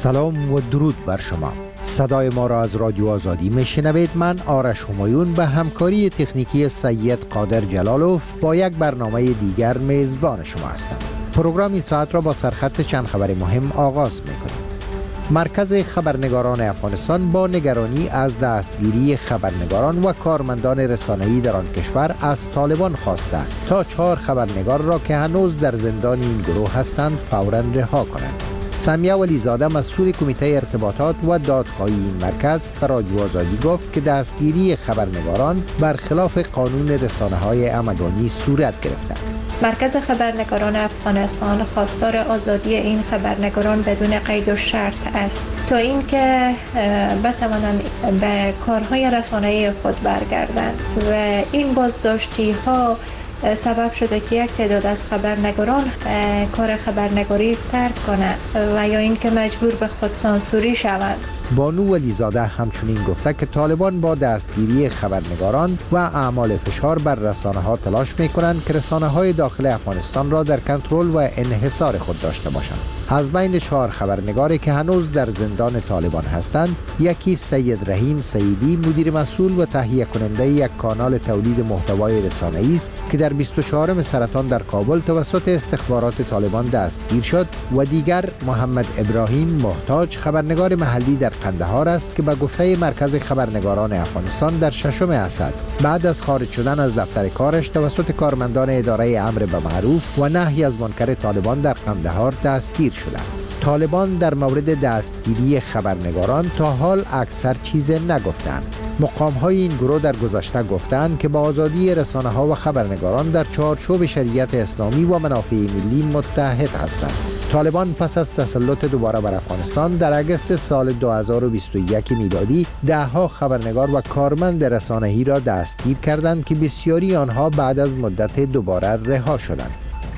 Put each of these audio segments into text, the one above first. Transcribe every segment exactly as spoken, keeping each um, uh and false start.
سلام و درود بر شما. صدای ما را از رادیو آزادی میشنوید. من آرش همایون به همکاری تکنیکی سید قادر جلالوف با یک برنامه دیگر میزبان شما هستم. پروگرام این ساعت را با سرخط چند خبر مهم آغاز میکنیم. مرکز خبرنگاران افغانستان با نگرانی از دستگیری خبرنگاران و کارمندان رسانه‌ای در آن کشور از طالبان خواسته تا چهار خبرنگار را که هنوز در زندان این گروه هستند فوراً رها کنند. سمیه ولیزاده مسئول کمیته ارتباطات و دادخواهی این مرکز به رادیو آزادی گفت که دستگیری خبرنگاران برخلاف قانون رسانه‌های همگانی صورت گرفته. مرکز خبرنگاران افغانستان خواستار آزادی این خبرنگاران بدون قید و شرط است تا اینکه بتوانند به کارهای رسانه‌ای خود برگردند و این بازداشتی ها سبب شده که یک تعداد از خبرنگاران کار خبرنگاری ترک کنند و یا اینکه مجبور به خودسانسوری شوند. بانو ولیزاده همچنین گفته که طالبان با دستگیری خبرنگاران و اعمال فشار بر رسانه‌ها تلاش می‌کنند که رسانه‌های داخل افغانستان را در کنترل و انحصار خود داشته باشند. از بین چهار خبرنگاری که هنوز در زندان طالبان هستند، یکی سید رحیم سیدی مدیر مسئول و تهیه کننده یک کانال تولید محتوای رسانه‌ای است که در بیست و چهارم سرطان در کابل توسط استخبارات طالبان دستگیر شد و دیگر محمد ابراهیم محتاج خبرنگار محلی در قندهار است که به گفته مرکز خبرنگاران افغانستان در ششم اسد بعد از خارج شدن از دفتر کارش توسط کارمندان اداره امر به معروف و نهی از منکر طالبان در قندهار دستگیر شدند. طالبان در مورد دستگیری خبرنگاران تا حال اکثر چیز نگفتند. مقام‌های این گروه در گذشته گفتند که با آزادی رسانه‌ها و خبرنگاران در چارچوب شریعت اسلامی و منافع ملی متحد هستند. طالبان پس از تسلط دوباره بر افغانستان در اگست سال دو هزار و بیست و یک میلادی ده‌ها خبرنگار و کارمند رسانه‌ای را دستگیر کردند که بسیاری آنها بعد از مدت دوباره رها شدند.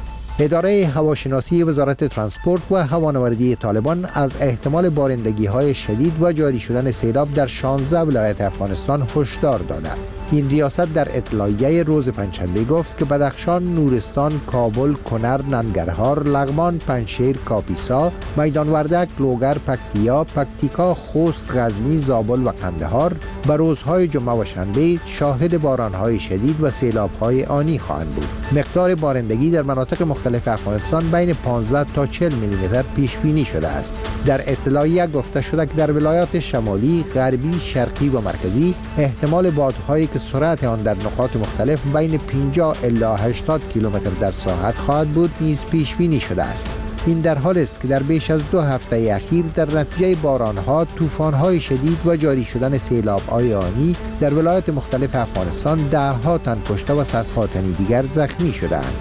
اداره هواشناسی وزارت ترانسپورت و هوانوردی طالبان از احتمال بارندگی‌های شدید و جاری شدن سیلاب در شانزده ولایت افغانستان هشدار داده. این ریاست در اطلاعیه روز پنجشنبه گفت که بدخشان، نورستان، کابل، کنر، ننگرهار، لغمان، پنجشیر، کاپیسا، میدان وردک، لوگر، پکتیا، پکتیکا، خوست، غزنی، زابل و قندهار به روزهای جمعه و شنبه شاهد بارانهای شدید و سیلاب‌های آنی خواهند بود. مقدار بارندگی در مناطق مختلف افغانستان بین پانزده تا چهل میلیمتر پیش بینی شده است. در اطلاعیه گفته شده که در ولایات شمالی، غربی، شرقی و مرکزی احتمال بادهایی که سرعت آن در نقاط مختلف بین پنجاه الی هشتاد کیلومتر در ساعت خواهد بود نیز پیش بینی شده است. این در حال است که در بیش از دو هفته اخیر در نتیجه بارانها، طوفان‌های شدید و جاری شدن سیلاب‌های آنی در ولایات مختلف افغانستان ده‌ها تن کشته و صدها تن دیگر زخمی شده‌اند.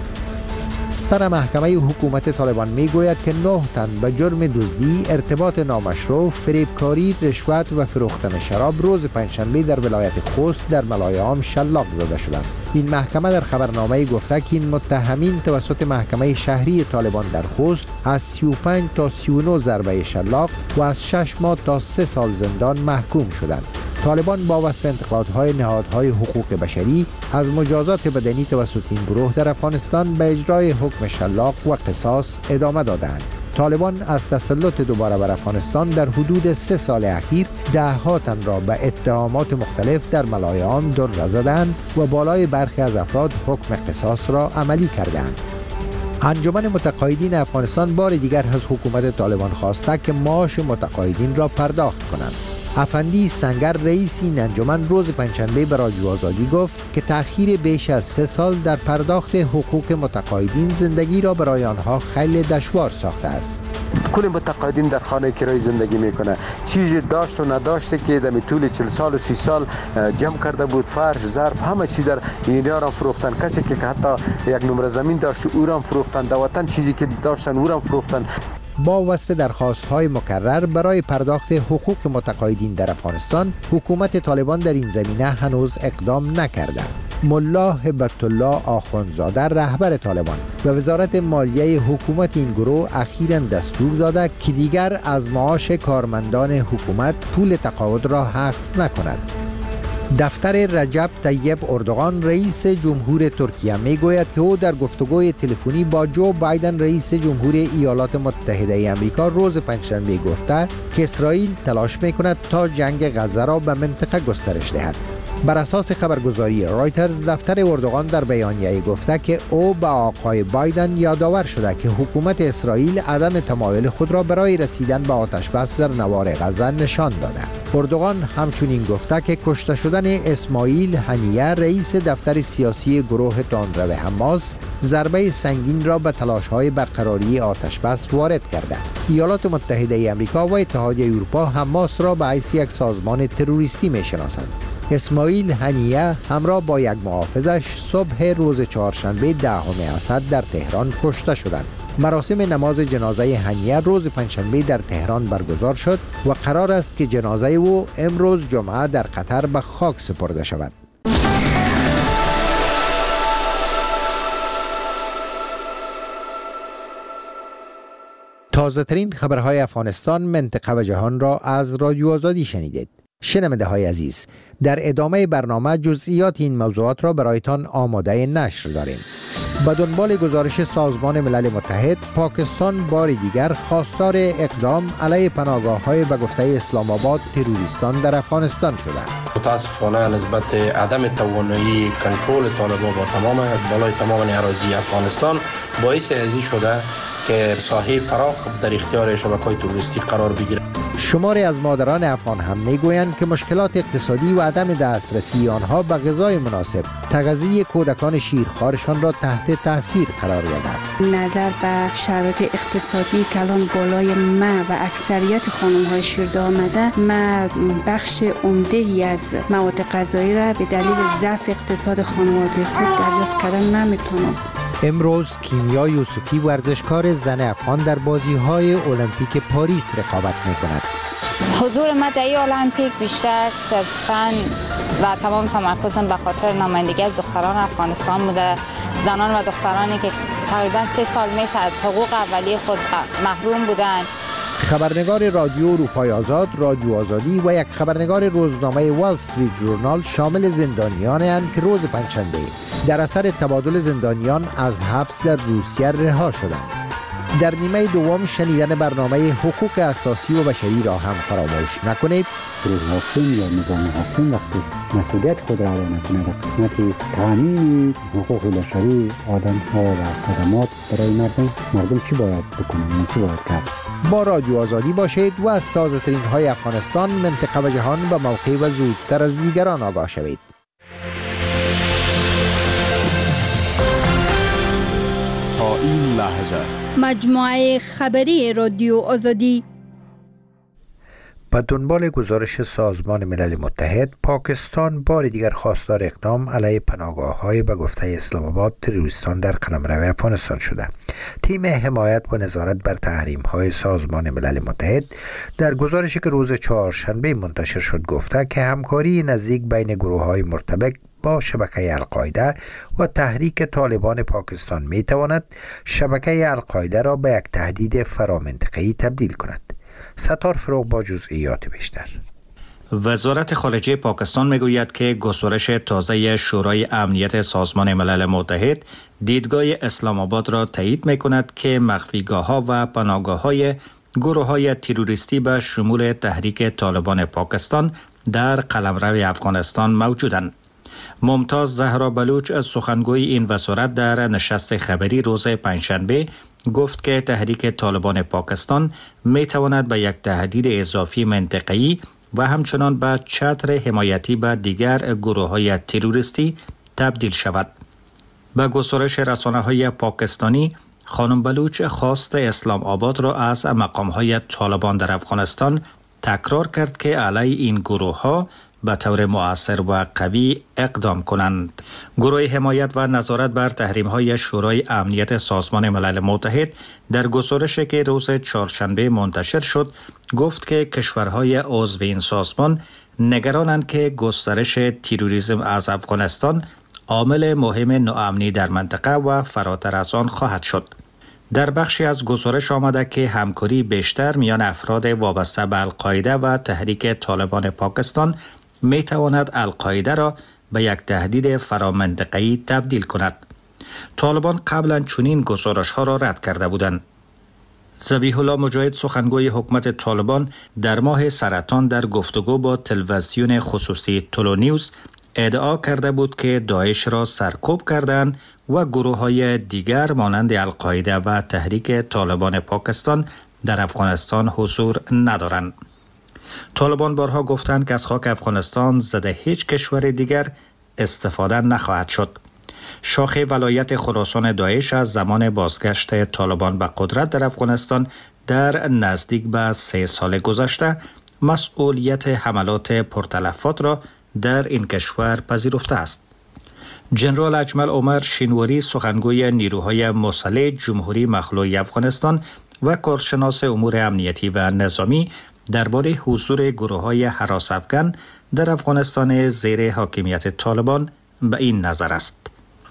ستر محکمه حکومت طالبان میگوید که نه تن به جرم دزدی، ارتباط نامشروع، فریبکاری، رشوت و فروختن شراب روز پنجشنبه در ولایت خوست در ملایام شلاق زده شدند. این محکمه در خبرنامه گفته که این متهمین توسط محکمه شهری طالبان در خوست از سی و پنج تا سی و نه ضربه شلاق و از شش ماه تا سه سال زندان محکوم شدند. طالبان با وصف انتقادهای نهادهای حقوق بشری از مجازات بدنی توسط این گروه در افغانستان به اجرای حکم شلاق و قصاص ادامه دادند. طالبان از تسلط دوباره بر افغانستان در حدود سه سال اخیر ده ها تن را به اتهامات مختلف در ملایام در زدند و بالای برخی از افراد حکم قصاص را عملی کردند. انجمن متقاعدین افغانستان بار دیگر از حکومت طالبان خواسته که معاش متقاعدین را پرداخت کنند. افندی سنگر رئیس این انجمن روز پنجشنبه به رادیو آزادی گفت که تأخیر بیش از سه سال در پرداخت حقوق متقاعدین زندگی را برای آنها خیلی دشوار ساخته است. کل متقاعدین در خانه کرای زندگی میکنه، چیزی داشت و نداشته که در طول چهل سال و سی سال جمع کرده بود، فرش، ظرف، همه چیز را اینها را فروختن. کسی که حتی یک نمره زمین داشت او را فروختن، در وطن چیزی که داشتن او را فروختن. با وصف درخواست‌های مکرر برای پرداخت حقوق متقاعدین در افغانستان، حکومت طالبان در این زمینه هنوز اقدام نکرده. ملا هبت الله آخوندزاده رهبر طالبان و وزارت مالیه حکومت این گروه اخیراً دستور داده که دیگر از معاش کارمندان حکومت پول تقاعد را حفظ نکند. دفتر رجب طیب اردوغان رئیس جمهور ترکیه می گوید که او در گفتگوی تلفنی با جو بایدن رئیس جمهور ایالات متحده آمریکا روز پنجشنبه گفته که اسرائیل تلاش می کند تا جنگ غزه را به منطقه گسترش دهد. بر اساس خبرگزاری رایترز دفتر اردوغان در بیانیه گفته که او به آقای بایدن یادآور شده که حکومت اسرائیل عدم تمایل خود را برای رسیدن به آتش بس در نوار غزه نشان داده. اردوغان همچنین گفته که کشته شدن اسماعیل هنیه رئیس دفتر سیاسی گروه تندرو حماس ضربه سنگین را به تلاش‌های برقراری آتش بس وارد کرده. ایالات متحده آمریکا و اتحادیه اروپا حماس را به حیث یک سازمان تروریستی می‌شناسند. اسماعیل هنیه همراه با یک محافظش صبح روز چهارشنبه دهم اسد در تهران کشته شدند. مراسم نماز جنازه هنیه روز پنجشنبه در تهران برگزار شد و قرار است که جنازه او امروز جمعه در قطر به خاک سپرده شود. تازه ترین خبرهای افغانستان، منطقه و جهان را از رادیو آزادی شنیدید. شنونده های عزیز، در ادامه برنامه جزئیات این موضوعات را برایتان آماده نشر داریم. به دنبال گزارش سازمان ملل متحد، پاکستان بار دیگر خواستار اقدام علیه پناهگاه‌های به گفته اسلام آباد تروریستان در افغانستان شده. متاسفانه نسبت عدم توانایی کنترل طالبان با تمام بالای تمام اراضی افغانستان باعث ازی شده که ساحه فراخ در اختیار شبکه‌های تروریستی قرار بگیرد. شماری از مادران افغان هم میگویند که مشکلات اقتصادی و عدم دسترسی آنها به غذای مناسب تغذیه کودکان شیرخوارشان را تحت تاثیر قرار داده. نظر به شرایط اقتصادی که الان بالای ما و اکثریت خانم‌های شیرده آمده، ما بخش عمده‌ای از مواد غذایی را به دلیل ضعف اقتصاد خانواده خود دریافت کردن نمیتونم. امروز کیمیا یوسفی ورزشکار زن افغان در بازی‌های المپیک پاریس رقابت می‌کند. حضور ما در این المپیک بیشتر صرفاً و تمام تمرکزم به خاطر نمایندگی از دختران افغانستان بوده، زنان و دخترانی که تقریباً سه سال میشه از حقوق اولیه خود محروم بودند. خبرنگار رادیو اروپای آزاد، رادیو آزادی و یک خبرنگار روزنامه وال استریت ژورنال شامل زندانیانند که روز پنجشنبه در اثر تبادل زندانیان از حبس در روسیه رها شدند. در نیمه دوم شنیدن برنامه حقوق اساسی و بشری را هم فراموش نکنید. حاکم یا نظام حاکم وقتی مسئولیت خود را ادا نکند در قسمت تامین حقوق بشری آدم‌ها و خدمات برای مردم، مردم چی باید بکنند، چی باید کرد؟ با رادیو آزادی باشید و از تازه ترین های افغانستان، منطقه و جهان به موقع و زودتر از دیگران آگاه شوید. تا این لحظه مجموعه خبری رادیو آزادی. به دنبال گزارش سازمان ملل متحد، پاکستان بار دیگر خواستار اقدام علیه پناهگاه‌های به گفته اسلام آباد تروریستان در قلمرو افغانستان شده. تیم حمایت و نظارت بر تحریم‌های سازمان ملل متحد در گزارشی که روز چهارشنبه منتشر شد گفته که همکاری نزدیک بین گروه‌های مرتبط با شبکه القاعده و تحریک طالبان پاکستان می‌تواند شبکه القاعده را به یک تهدید فرامنطقه‌ای تبدیل کند. ستار فروغ با جزئیات بیشتر. وزارت خارجه پاکستان میگوید که گزارش تازه شورای امنیت سازمان ملل متحد دیدگاه اسلام آباد را تایید میکند که مخفیگاه‌ها و پناهگاه‌های گروه‌های تروریستی به شمول تحریک طالبان پاکستان در قلمرو افغانستان موجودند. ممتاز زهرا بلوچ از سخنگوی این وزارت در نشست خبری روز پنجشنبه گفت که تحریک طالبان پاکستان می تواند به یک تهدید اضافی منطقه‌ای و همچنان به چتر حمایتی به دیگر گروه‌های تروریستی تبدیل شود. به گزارش رسانه‌های پاکستانی، خانم بلوچ خواست اسلام آباد را از مقام‌های طالبان در افغانستان تکرار کرد که علیه این گروه‌ها به طور مؤثر و قوی اقدام کنند. گروه حمایت و نظارت بر تحریم‌های شورای امنیت سازمان ملل متحد در گزارشی که روز چهارشنبه منتشر شد گفت که کشورهای عضو این سازمان نگرانند که گسترش تروریسم از افغانستان عامل مهم ناامنی در منطقه و فراتر از آن خواهد شد. در بخشی از گزارش آمده که همکاری بیشتر میان افراد وابسته به القاعده و تحریک طالبان پاکستان می تواند القاعده را به یک تهدید فرامنطقه‌ای تبدیل کند. طالبان قبلا چنین گزارش ها را رد کرده بودند. ذبیح الله مجاهد سخنگوی حکومت طالبان در ماه سرطان در گفتگو با تلویزیون خصوصی تولو نیوز ادعا کرده بود که داعش را سرکوب کردند و گروه های دیگر مانند القاعده و تحریک طالبان پاکستان در افغانستان حضور ندارند. طالبان بارها گفتند که از خاک افغانستان ضد هیچ کشور دیگر استفاده نخواهد شد. شاخ ولایت خراسان داعش از زمان بازگشت طالبان به قدرت در افغانستان در نزدیک به سه سال گذشته مسئولیت حملات پرتلفات را در این کشور پذیرفته است. جنرال اجمل عمر شینواری سخنگوی نیروهای مسلح جمهوری مخلوع افغانستان و کارشناس امور امنیتی و نظامی درباره حضور گروه‌های هراس افغان در افغانستان زیر حاکمیت طالبان به این نظر است.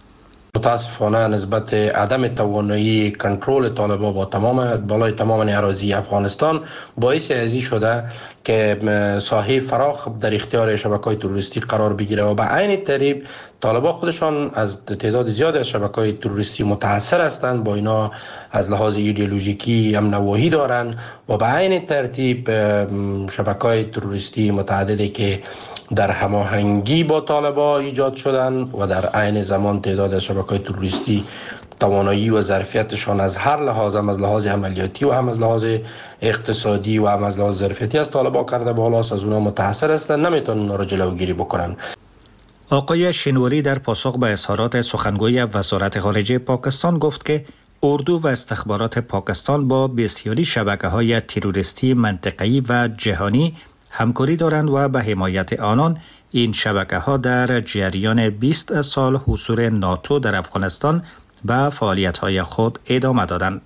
متاسفانه نسبت عدم توانایی کنترل طالبان با تمام بالای تمام اراضی افغانستان باعث ازی شده که ساحه فراخ در اختیار شبکه‌های تروریستی قرار بگیره و به عین ترتیب طالبان خودشان از تعداد زیادی از شبکه‌های تروریستی متاثر هستند. با اینا از لحاظ ایدئولوژیکی هم نواحی دارند و به عین ترتیب شبکه‌های تروریستی متعددی که در هماهنگی با طالبان ایجاد شدن و در عین زمان تعداد از شبکه‌های تروریستی توانایی و ظرفیتشان از هر لحاظ، هم از لحاظ عملیاتی و هم از لحاظ اقتصادی و هم از لحاظ ظرفیتی از طالبان کرده بالاست، از اونها متاثر هستند، نمیتونن اونا را جلوگیری بکنن. آقای شینواری در پاسخ به اظهارات سخنگوی وزارت خارجه پاکستان گفت که اردو و استخبارات پاکستان با بسیاری شبکه‌های تروریستی منطقه‌ای و جهانی همکاری دارند و به حمایت آنان این شبکه‌ها در جریان بیست سال حضور ناتو در افغانستان به فعالیت‌های خود ادامه دادند.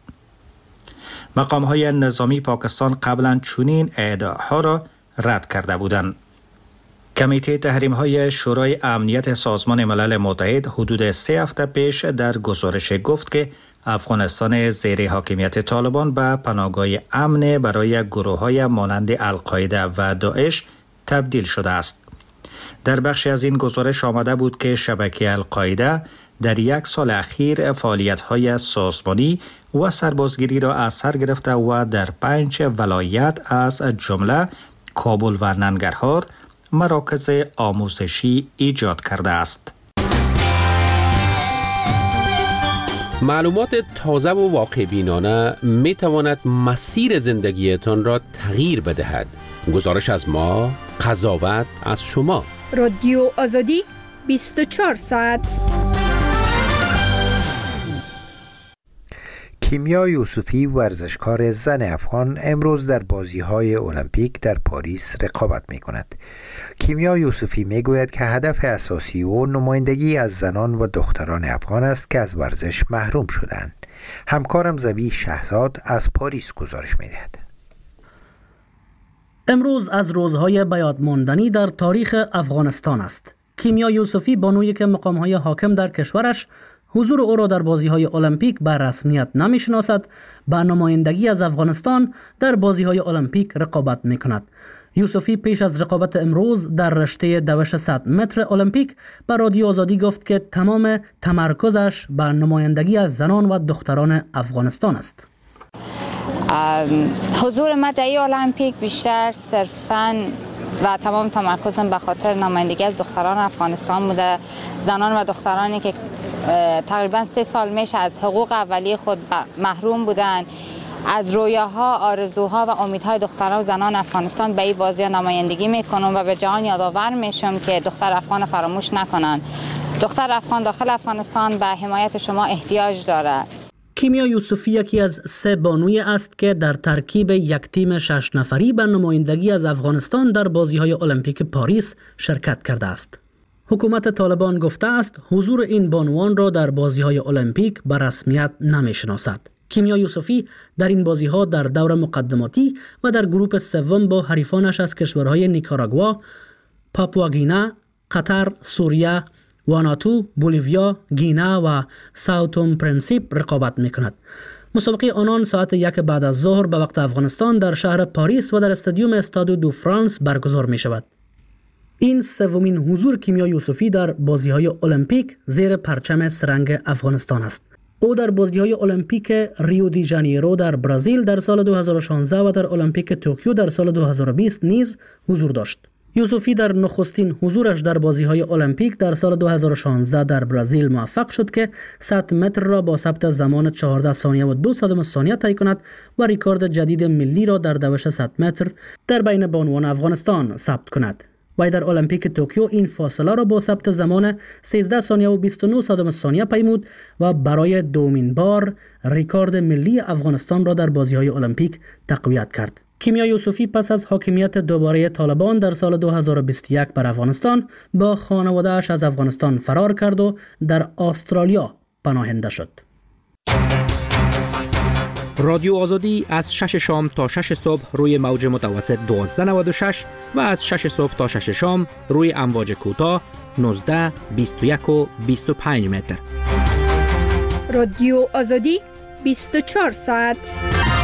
مقام‌های نظامی پاکستان قبلا چنین ادعاها را رد کرده بودند. کمیته تحریم‌های شورای امنیت سازمان ملل متحد حدود سه هفته پیش در گزارش گفت که افغانستان زیر حاکمیت طالبان به پناهگاه امن برای گروه‌های مانند القاعده و داعش تبدیل شده است. در بخشی از این گزارش آمده بود که شبکه القاعده در یک سال اخیر فعالیت‌های سازمانی و سربازگیری را از سر گرفته و در پنج ولایت از جمله کابل و ننگرهار مراکز آموزشی ایجاد کرده است. معلومات تازه و واقع بینانه می تواند مسیر زندگیتان را تغییر بدهد. گزارش از ما، قضاوت از شما. رادیو آزادی بیست و چهار ساعت. کیمیا یوسفی ورزشکار زن افغان امروز در بازی‌های المپیک در پاریس رقابت می‌کند. کیمیا یوسفی می‌گوید که هدف اساسی او نمایندگی از زنان و دختران افغان است که از ورزش محروم شدند. همکارم ذبیح شهزاد از پاریس گزارش می‌دهد. امروز از روزهای بیاد ماندنی در تاریخ افغانستان است. کیمیا یوسفی بانویی که مقام‌های حاکم در کشورش حضور او را در بازی‌های المپیک به رسمیت نمی‌شناسد، با نمایندگی از افغانستان در بازی‌های المپیک رقابت می‌کند. یوسفی پیش از رقابت امروز در رشته دوش صد متر المپیک به رادیو آزادی گفت که تمام تمرکزش به نمایندگی از زنان و دختران افغانستان است. حضور ما در المپیک بیشتر صرفاً و تمام تمرکزم به خاطر نمایندگی از دختران افغانستان بوده، زنان و دخترانی که تقریبا سه سال میشه از حقوق اولیه خود محروم بودند. از رویاها، آرزوها و امیدهای دختران و زنان افغانستان به این بازی نمایندگی میکنم و به جهان یادآور میشم که دختر افغان فراموش نکنن. دختر افغان داخل افغانستان به حمایت شما احتیاج داره. کیمیا یوسفی یکی از سه بانوی است که در ترکیب یک تیم شش نفری به نمایندگی از افغانستان در بازی‌های المپیک پاریس شرکت کرده است. حکومت طالبان گفته است حضور این بانوان را در بازی‌های المپیک به رسمیت نمی‌شناسد. کیمیا یوسفی در این بازی‌ها در دور مقدماتی و در گروه سوم با حریفانش از کشورهای نیکاراگوا، پاپواگینا، قطر، سوریه، واناتو، بولیویا، گینا و ساوتوم پرنسیپ رقابت می‌کند. مسابقه آنان ساعت یک بعد از ظهر به وقت افغانستان در شهر پاریس و در استادیوم استاد دو فرانس برگزار می‌شود. این سومین حضور کیمیا یوسفی در بازی‌های المپیک زیر پرچم سرنگ افغانستان است. او در بازی‌های المپیک ریو دی ژانیرو در برزیل در سال دو هزار و شانزده و در المپیک توکیو در سال دو هزار و بیست نیز حضور داشت. یوسفی در نخستین حضورش در بازی‌های المپیک در سال دو هزار و شانزده در برزیل موفق شد که صد متر را با ثبت زمان چهارده ثانیه و دو صدم ثانیه طی کند و رکورد جدید ملی را در دوش صد متر در بین بانوان افغانستان ثبت کند. و در المپیک توکیو این فاصله را با ثبت زمان سیزده ثانیه و بیست و نه صدم ثانیه پیمود و برای دومین بار رکورد ملی افغانستان را در بازی‌های المپیک تقویت کرد. کیمیا یوسفی پس از حاکمیت دوباره طالبان در سال دو هزار و بیست و یک بر افغانستان با خانواده‌اش از افغانستان فرار کرد و در استرالیا پناهنده شد. رادیو آزادی از شش شام تا شش صبح روی موج متوسط دوازده نود و شش و از شش صبح تا شش شام روی امواج کوتاه نوزده، بیست و یک و بیست و پنج متر. رادیو آزادی بیست و چهار ساعت.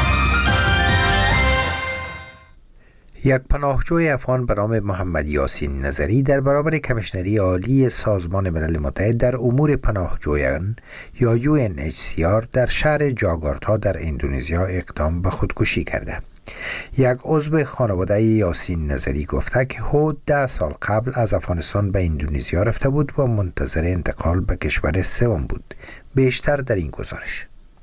یک پناهجوی افغان به نام محمد یاسین نظری در برابر کمیشنری عالی سازمان ملل متحد در امور پناهجویان یا یو ان اچ سی آر در شهر جاکارتا در اندونزیا اقدام به خودکشی کرده. یک عضو خانواده یاسین نظری گفته که او ده سال قبل از افغانستان به اندونزیا رفته بود و منتظر انتقال به کشور سوم بود. بیشتر در این گزارش.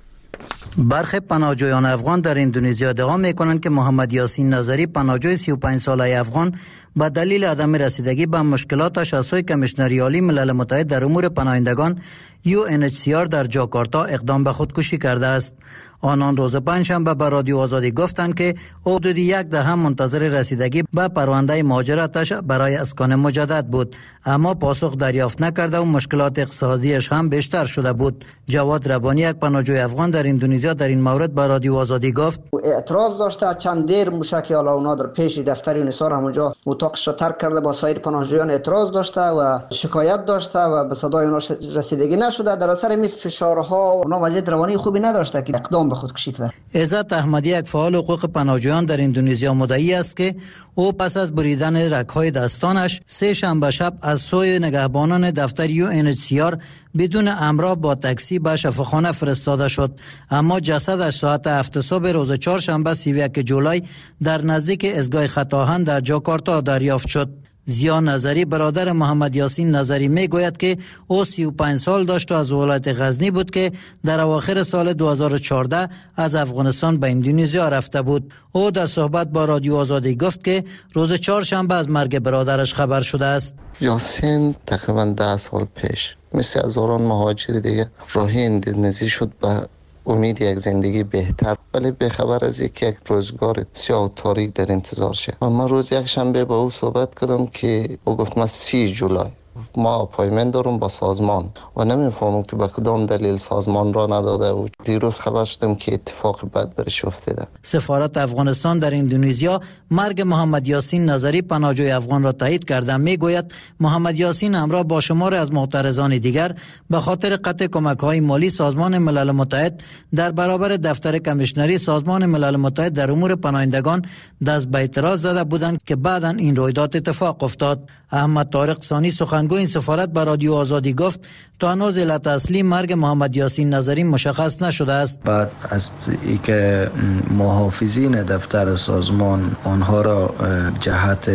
برخی پناهجویان افغان در اندونزیا ادعا می‌کنند که محمد یاسین نظری پناهجوی سی و پنج ساله افغان به دلیل عدم رسیدگی به مشکلاتش از سوی کمیشنری عالی ملل متحد در امور پناهندگان یو ان اچ سی آر در جاکارتا اقدام به خودکشی کرده است. آنان روز پنجشنبه به رادیو آزادی گفتند که او حدود یک دهه منتظر رسیدگی به پرونده مهاجرتش برای اسکان مجدد بود، اما پاسخ دریافت نکرده و مشکلات اقتصادیش هم بیشتر شده بود. جواد ربانی، یک پناهجوی افغان در اندونزیا، در این مورد به رادیو آزادی گفت اعتراض داشته. چند دیر موشک حالا اونا در پیش دفتر یونیسار همونجا اتاقش را ترک کرده، با سایر پناهجویان اعتراض داشته و شکایت داشته و به صدای اونا رسیدگی نشده. در اثر این فشارها اونا وضعیت روانی خوبی نداشته که اقدام به خودکشی کرده. عزت احمدی، یک فعال حقوق پناهجویان در اندونزیا، مدعی است که او پس از بریدن رگ‌های دستانش سه شنبه شب از سوی نگهبانان دفتر یو ان اچ سی آر بدون امر با تاکسی به شفاخانه فرستاده شد، اما جسدش ساعت هفت صبح روز چهارشنبه سی و یک جولای در نزدیک ایستگاه خطاهن در جاکارتا دریافت شد. زیا نظری، برادر محمد یاسین نظری، می گوید که او سی و پنج سال داشت و از ولایت غزنی بود که در اواخر سال دو هزار و چهارده از افغانستان به اندونزیا رفته بود. او در صحبت با رادیو آزادی گفت که روز چهارشنبه از مرگ برادرش خبر شده است. یاسین تقریبا ده سال پیش مثل هزاران مهاجر دیگه راه اندونزی شد به امید یک زندگی بهتر، ولی به خبر از یک یک روزگار سیاه و تاریک در انتظار شه. و من روز یک شنبه با او صحبت کردم که او گفت من سی جولای ما اپایمنت دارم با سازمان و نمیفهمم که به کدام دلیل سازمان را نداده و دیروز خبر شدم که اتفاق بد برش افتاده. سفارت افغانستان در اندونزیا مرگ محمد یاسین نظری پناهجوی افغان را تایید کرده. میگوید محمد یاسین همراه با شمار از معترضان دیگر به خاطر قطع کمک‌های مالی سازمان ملل متحد در برابر دفتر کمیشنری سازمان ملل متحد در امور پناهندگان دست به اعتراض زده بودند که بعداً این رویداد اتفاق افتاد. احمد طارق ثانی، سخنگوی این سفارت، به رادیو آزادی گفت تا هنوز علت اصلی مرگ محمد یاسین نظری مشخص نشده است. بعد از اینکه محافظین دفتر سازمان آنها را جهت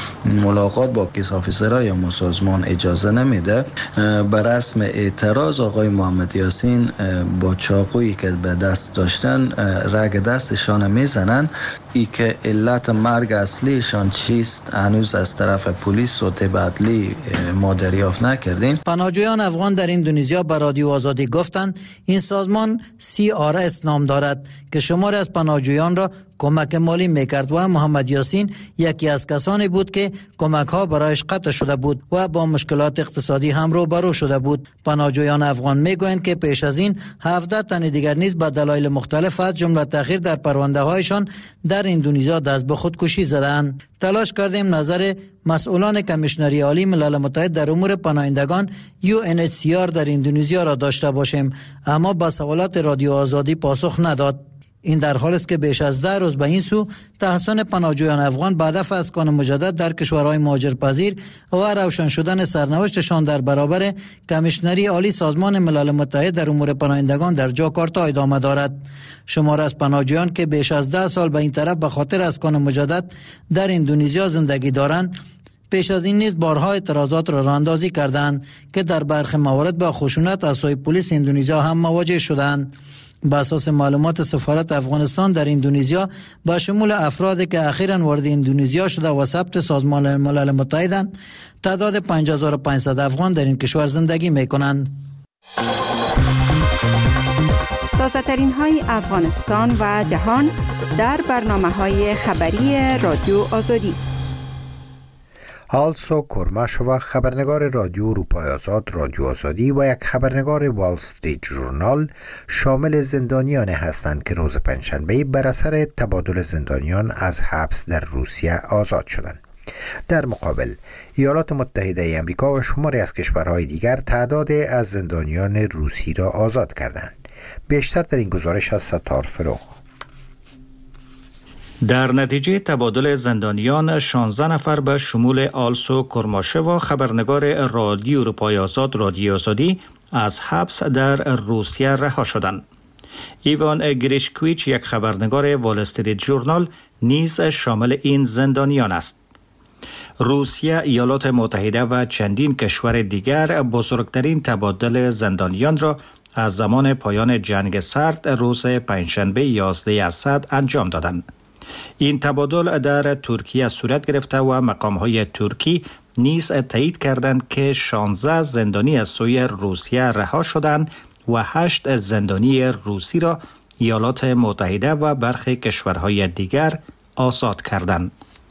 ملاقات با کیس آفیسرای یا سازمان اجازه نمیده، بر رسم اعتراض آقای محمد یاسین با چاقویی که به دست داشتن رگ دستشان میزنن. ای که علت مرگ اصلیشان چیست هنوز از طرف پلیس و طب عدلی ما دریافت نکردیم. پناهجویان افغان در اندونزیا به رادیو آزادی گفتند این سازمان سی آر اس نام دارد که شماری از پناهجویان را کمک مالی میکرد و محمد یاسین یکی از کسانی بود که کمک ها برایش قطع شده بود و با مشکلات اقتصادی هم روبرو شده بود. پناهجویان افغان میگویند که پیش از این هفده تن دیگر نیز به دلایل مختلف از جمله تأخیر در پرونده هایشان در اندونزیا دست به خودکشی زدند. تلاش کردیم نظر مسئولان کمیشنری عالی ملل متحد در امور پناهندگان یو ان اچ سی آر در اندونزیا را داشته باشیم، اما با سوالات رادیو آزادی پاسخ نداد. این در حالی است که بیش از ده روز به این سو تحصن پناهجویان افغان به هدف اسکان مجدد در کشورهای مهاجرپذیر و روشن شدن سرنوشتشان در برابر کمیشنری عالی سازمان ملل متحد در امور پناهندگان در جاکارتا ادامه دارد. شمار از پناهجویان که بیش از ده سال به این طرف به خاطر اسکان مجدد در اندونزیا زندگی دارند، پیش از این نیز بارها اعتراضات را راه اندازی کردند که در برخی موارد با خشونت از سوی پلیس اندونزیا هم مواجه شدند. بر اساس معلومات سفارت افغانستان در اندونزیا با شمول افرادی که اخیراً وارد اندونزیا شده و ثبت سازمان ملل متحدند، تعداد پنج هزار و پانصد افغان در این کشور زندگی می‌کنند. تازه ترین های افغانستان و جهان در برنامه‌های خبری رادیو آزادی. آلسو کورماشووا، خبرنگار رادیو اروپای آزاد رادیو آزادی و یک خبرنگار وال استریت ژورنال شامل زندانیان هستند که روز پنجشنبه بر اثر تبادل زندانیان از حبس در روسیه آزاد شدند. در مقابل ایالات متحده آمریکا و شماری از کشورهای دیگر تعداد از زندانیان روسی را آزاد کردند. بیشتر در این گزارش از ستار فروغ. در نتیجه تبادل زندانیان، شانزده نفر به شمول آلسو کورماشووا، خبرنگار رادیو اروپای آزاد رادیو آزادی، از حبس در روسیه رها شدند. ایوان گریشکویچ، یک خبرنگار وال استریت ژورنال، نیز شامل این زندانیان است. روسیه، ایالات متحده و چندین کشور دیگر بزرگترین تبادل زندانیان را از زمان پایان جنگ سرد روز پنجشنبه یازده اسد انجام دادند. این تبادل در ترکیه صورت گرفته و مقام‌های ترکی نیز تایید کردند که شانزده زندانی از سوی روسیه رها شدند و هشت زندانی روسی را ایالات متحده و برخی کشورهای دیگر آزاد کردند.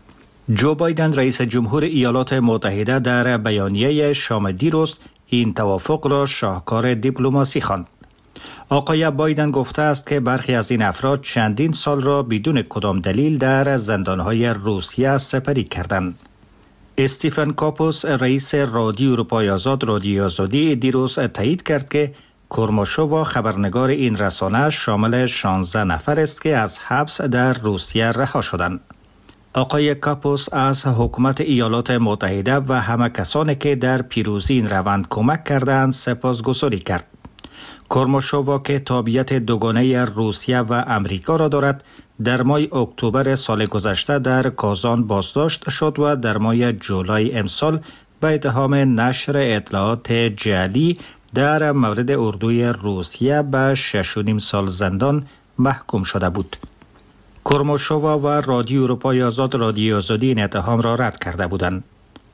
جو بایدن، رئیس جمهور ایالات متحده، در بیانیه شام دیروز این توافق را شاهکار دیپلماسی خواند. آقای بایدن گفته است که برخی از این افراد چندین سال را بدون کدام دلیل در زندانهای روسیه سپری کردند. استیفن کاپوس، رئیس رادیو اروپای آزاد رادیو آزادی، دیروز تایید کرد که کورماشووا، خبرنگار این رسانه، شامل شانزده نفر است که از حبس در روسیه رها شدند. آقای کاپوس از حکومت ایالات متحده و همه کسانی که در پیروزی این روند کمک کردند سپاسگزاری کرد. کورماشووا که تابعیت دوگانه روسیه و امریکا را دارد، در ماه اکتبر سال گذشته در کازان بازداشت شد و در ماه جولای امسال به اتهام نشر اطلاعات جعلی در مورد اردوی روسیه به شش و نیم سال زندان محکوم شده بود. کورماشووا و رادیو اروپای آزاد رادیو آزادی این اتهام را رد کرده بودند.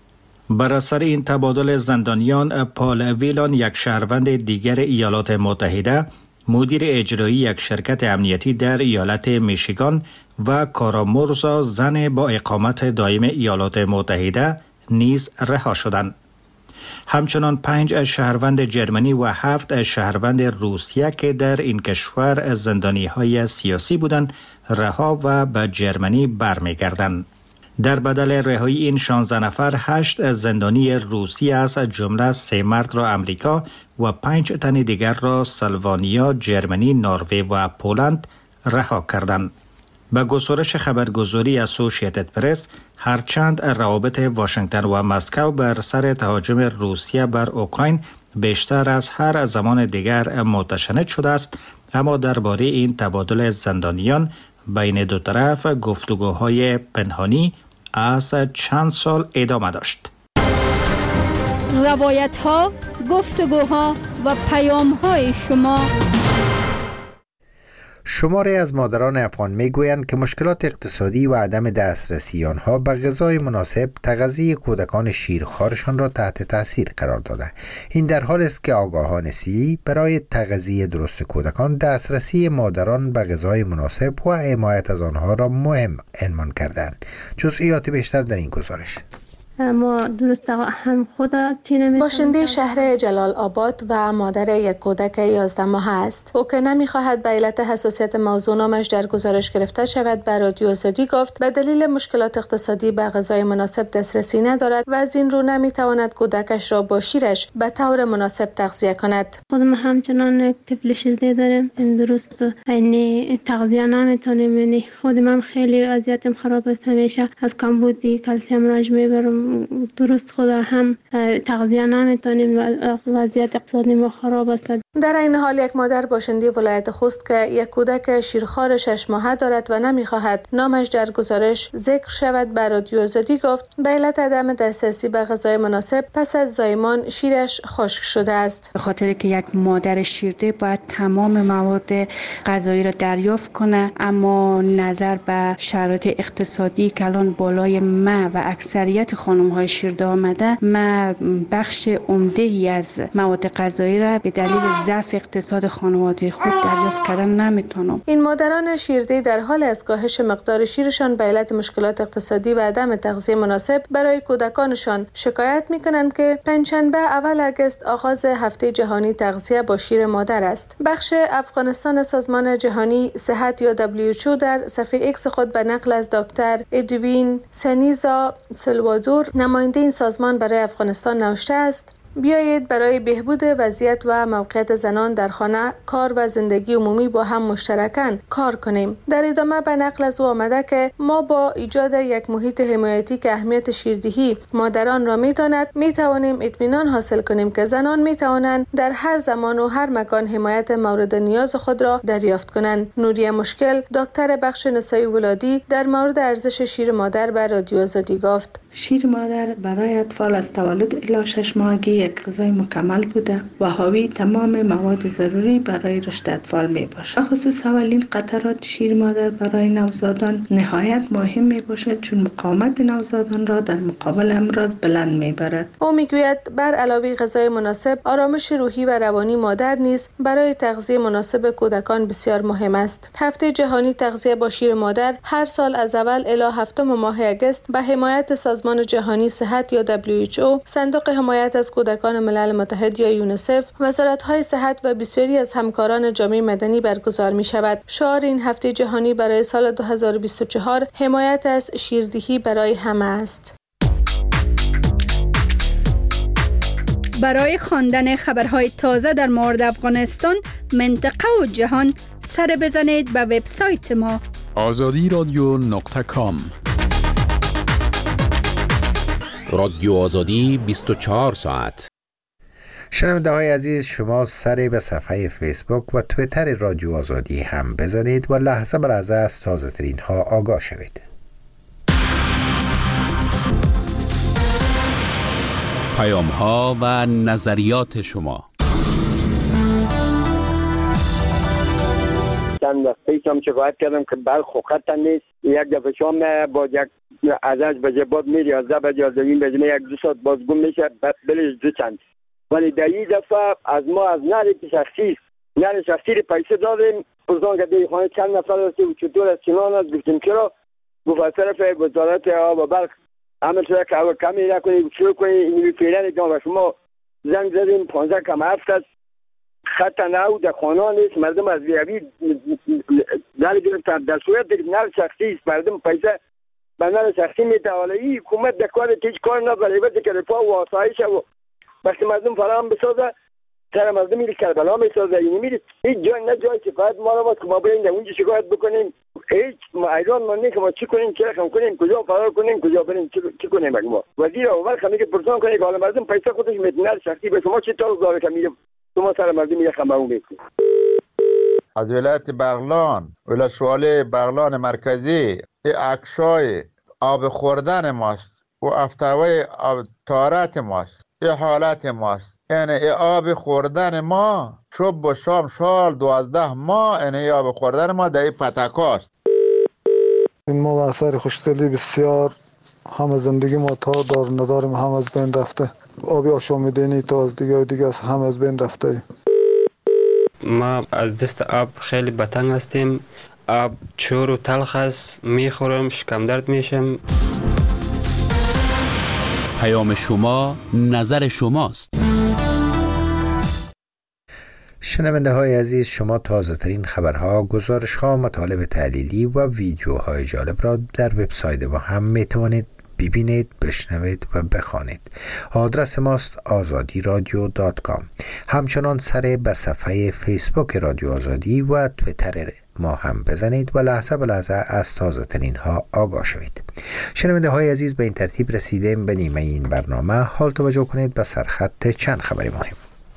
بر اثر این تبادل زندانیان، پال ویلان، یک شهروند دیگر ایالات متحده، مدیر اجرایی یک شرکت امنیتی در ایالت میشیگان، و کارا مورزا، زن با اقامت دائم ایالات متحده، نیز رها شدند. همچنان پنج شهروند جرمنی و هفت شهروند روسیه که در این کشور زندانی های سیاسی بودند رها و به جرمنی برمیگردند. در بدل رهایی این شانزده نفر، هشت زندانی روسی از جمله سه مرد را امریکا و پنج تن دیگر را سلوانیا، جرمنی، نروژ و پولند رها کردند. به گزارش خبرگزاری اسوسییتد پرس، هرچند روابط واشنگتن و مسکو بر سر تهاجم روسیه بر اوکراین بیشتر از هر زمان دیگر متشنج شده است، اما درباره این تبادل زندانیان بین دو طرف گفتگوهای پنهانی از چند سال ادامه داشت. روایت ها، گفتگوها و پیام های شما. شماری از مادران افغان میگویند که مشکلات اقتصادی و عدم دسترسی آنها به غذای مناسب تغذیه کودکان شیرخوارشان را تحت تاثیر قرار داده. این در حالی است که آگاهان سی برای تغذیه درست کودکان دسترسی مادران به غذای مناسب و حمایت از آنها را مهم عنوان کردند. جزئیات بیشتر در این گزارش. ما درست هم خود چی نمی‌تونیم. باشنده شهر جلال آباد و مادر یک کودک یازده ماهه است. او که نمی‌خواهد به علت حساسیت موضوع نامش در گزارش گرفته شود به رادیو آزادی گفت به دلیل مشکلات اقتصادی به غذای مناسب دسترسی ندارد و از این رو نمی‌تواند کودکش را با شیرش به طور مناسب تغذیه کند. خودم همچنان یک طفل شیرده دارم. این درست یعنی تغذیه نمی‌تونم. یعنی خودم هم خیلی وضعیتم خراب است. همیشه از کمبودی کلسیم رنج میبرم. درست خدا هم تغذیه نمی‌تونیم. وضعیت اقتصادی ما خراب است. در این حال یک مادر باشنده ولایت خوست که یک کودک شیرخوار شش ماهه دارد و نمی‌خواهد نامش در گزارش ذکر شود به رادیو آزادی گفت به علت عدم دسترسی به غذای مناسب پس از زایمان شیرش خشک شده است. به خاطر که یک مادر شیرده باید تمام مواد غذایی را دریافت کنه، اما نظر به شرایط اقتصادی که الان بالای ما و اکثریت خانم‌های شیرده آمده، ما بخش عمده‌ای از مواد غذایی را به دلیل ضعف اقتصاد خانواده خود دریافت کردن نمیتونم. این مادران شیرده در حال از کاهش مقدار شیرشان به علت مشکلات اقتصادی و عدم تغذیه مناسب برای کودکانشان شکایت میکنند که پنجشنبه اول اگست آغاز هفته جهانی تغذیه با شیر مادر است. بخش افغانستان سازمان جهانی صحت یا دبلیو اچ او در صفحه ایکس خود به نقل از دکتر ادوین سنیزا سلوادور نماینده این سازمان برای افغانستان نوشته است: بیایید برای بهبود وضعیت و موقعیت زنان در خانه، کار و زندگی عمومی با هم مشترکاً کار کنیم. در ادامه به نقل از او آمده که ما با ایجاد یک محیط حمایتی که اهمیت شیردهی مادران را می‌داند، می‌توانیم اطمینان حاصل کنیم که زنان می‌توانند در هر زمان و هر مکان حمایت مورد نیاز خود را دریافت کنند. نوریه مشکل، دکتر بخش نسایی ولادی، در مورد ارزش شیر مادر به رادیو آزادی گفت: شیر مادر برای اطفال از تولد الی شش ماهگی یک غذای مکمل بوده و حاوی تمام مواد ضروری برای رشد اطفال می باشد. خصوص اولین قطرات شیر مادر برای نوزادان نهایت مهم می باشد چون مقاومت نوزادان را در مقابل امراض بلند می برد. او می گوید بر علاوه غذای مناسب، آرامش روحی و روانی مادر نیز برای تغذیه مناسب کودکان بسیار مهم است. هفته جهانی تغذیه با شیر مادر هر سال از اول الی هفتم ماه اگست به حمایت سازمان جهانی صحت یا دبلیو اچ او، صندوق حمایت از کودکان ملل متحد یا یونیسف، وزارت‌های صحت و بسیاری از همکاران جامعه مدنی برگزار می‌شود. شعار این هفته جهانی برای سال دو هزار و بیست و چهار حمایت از شیردهی برای همه است. برای خواندن خبرهای تازه در مورد افغانستان، منطقه و جهان، سر بزنید به وبسایت ما آزادی رادیو نقطه کام. رادیو آزادی بیست و چهار ساعت. شنونده های عزیز، شما سری به صفحه فیسبوک و تویتر رادیو آزادی هم بزنید و لحظه به لحظه از تازه ترین ها آگاه شوید. پیام ها و نظریات شما. چند وقت پیشم شکایت کردم که برق خوخت نیست. یک دفعه شام با یک از از بجه باد میری از ده بجه از این بجه یک دو ساعت باز گم میشه بلش دو چند. ولی در این دفعه از ما از نری شخصی نری شخصی پیسه دادیم. پرسان که دی خانه چند نفر هستی و چطور از چنان هست. گفتیم چرا؟ گفت از طرف وزارت آب و برق عمل شده که اول کمی نکنی شروع کنی اینوی فیلن جان و شما زنگ زدیم پانزده کم هفت است. خط نو در خانه نیست. مردم از ویابی نری گرفتن. در صورت دیگه نری شخصی است. مردم پیسه به نری شخصی میتواله. این حکومت در کار تیج کار نداره. بده که رفاه و آسایش و وقتی مردم فراهم بسازه سر مردم میره کربلا میسازه. این میره هیچ جای نه جای شکایت ما رو که ما بریم در اونجا شکایت بکنیم. هیچ ما ایران ما نه که ما چی کنیم چه رقم کنیم کجا فرار کنیم کجا بریم چی کنیم اگه ما وزیر اول خمی که پرسان کنه که حالا مردم پیسه خودش میتونه شخصی به شما چی طور داره که میره شما سر مردم میره خمرون میکنید. از ولایت بغلان ولایت شواله بغلان مرکزی اکشای آب خوردن ماست و افتوای آب تارت ماست. این حالت ماست. یعنی ای آب خوردن ما صبح و شام سال دوازده ماه این آب خوردن ما در این پتکاست. این ما و اثر خوشدلی بسیار هم زندگی ما تا دار نداریم هم از بین رفته. آبی آشامیدنی تا از دیگه و دیگه از هم از بین رفته. ما از دست آب خیلی بتنگ هستیم. آب چور و تلخ است. میخورم شکم درد میشم. پیام شما نظر شماست. شنونده های عزیز، شما تازه ترین خبرها، گزارش ها، مطالب تحلیلی و ویدیوهای جالب را در وبسایت ما هم می توانید ببینید، بشنوید و بخوانید. آدرس ماست آزادی رادیو دات کام. همچنان سر به صفحه فیسبوک رادیو آزادی و تویتر ما هم بزنید و لحظه به لحظه از تازه ترین ها آگاه شوید. شنونده های عزیز، به این ترتیب رسیدیم به نیمه این برنامه. حال توجه کنید به سرخط چند خبر مهم.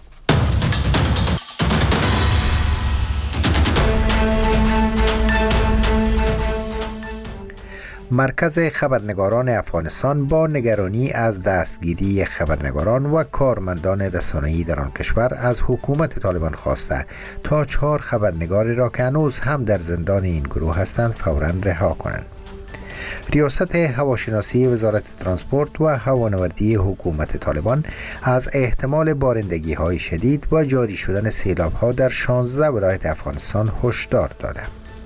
مرکز خبرنگاران افغانستان با نگرانی از دستگیری خبرنگاران و کارمندان رسانه‌ای در آن کشور از حکومت طالبان خواسته تا چهار خبرنگاری را که هنوز هم در زندان این گروه هستند فوراً رها کنند. ریاست هواشناسی وزارت ترانسپورت و هوانوردی حکومت طالبان از احتمال بارندگی های شدید و جاری شدن سیلاب ها در شانزده ولایت افغانستان هشدار داده.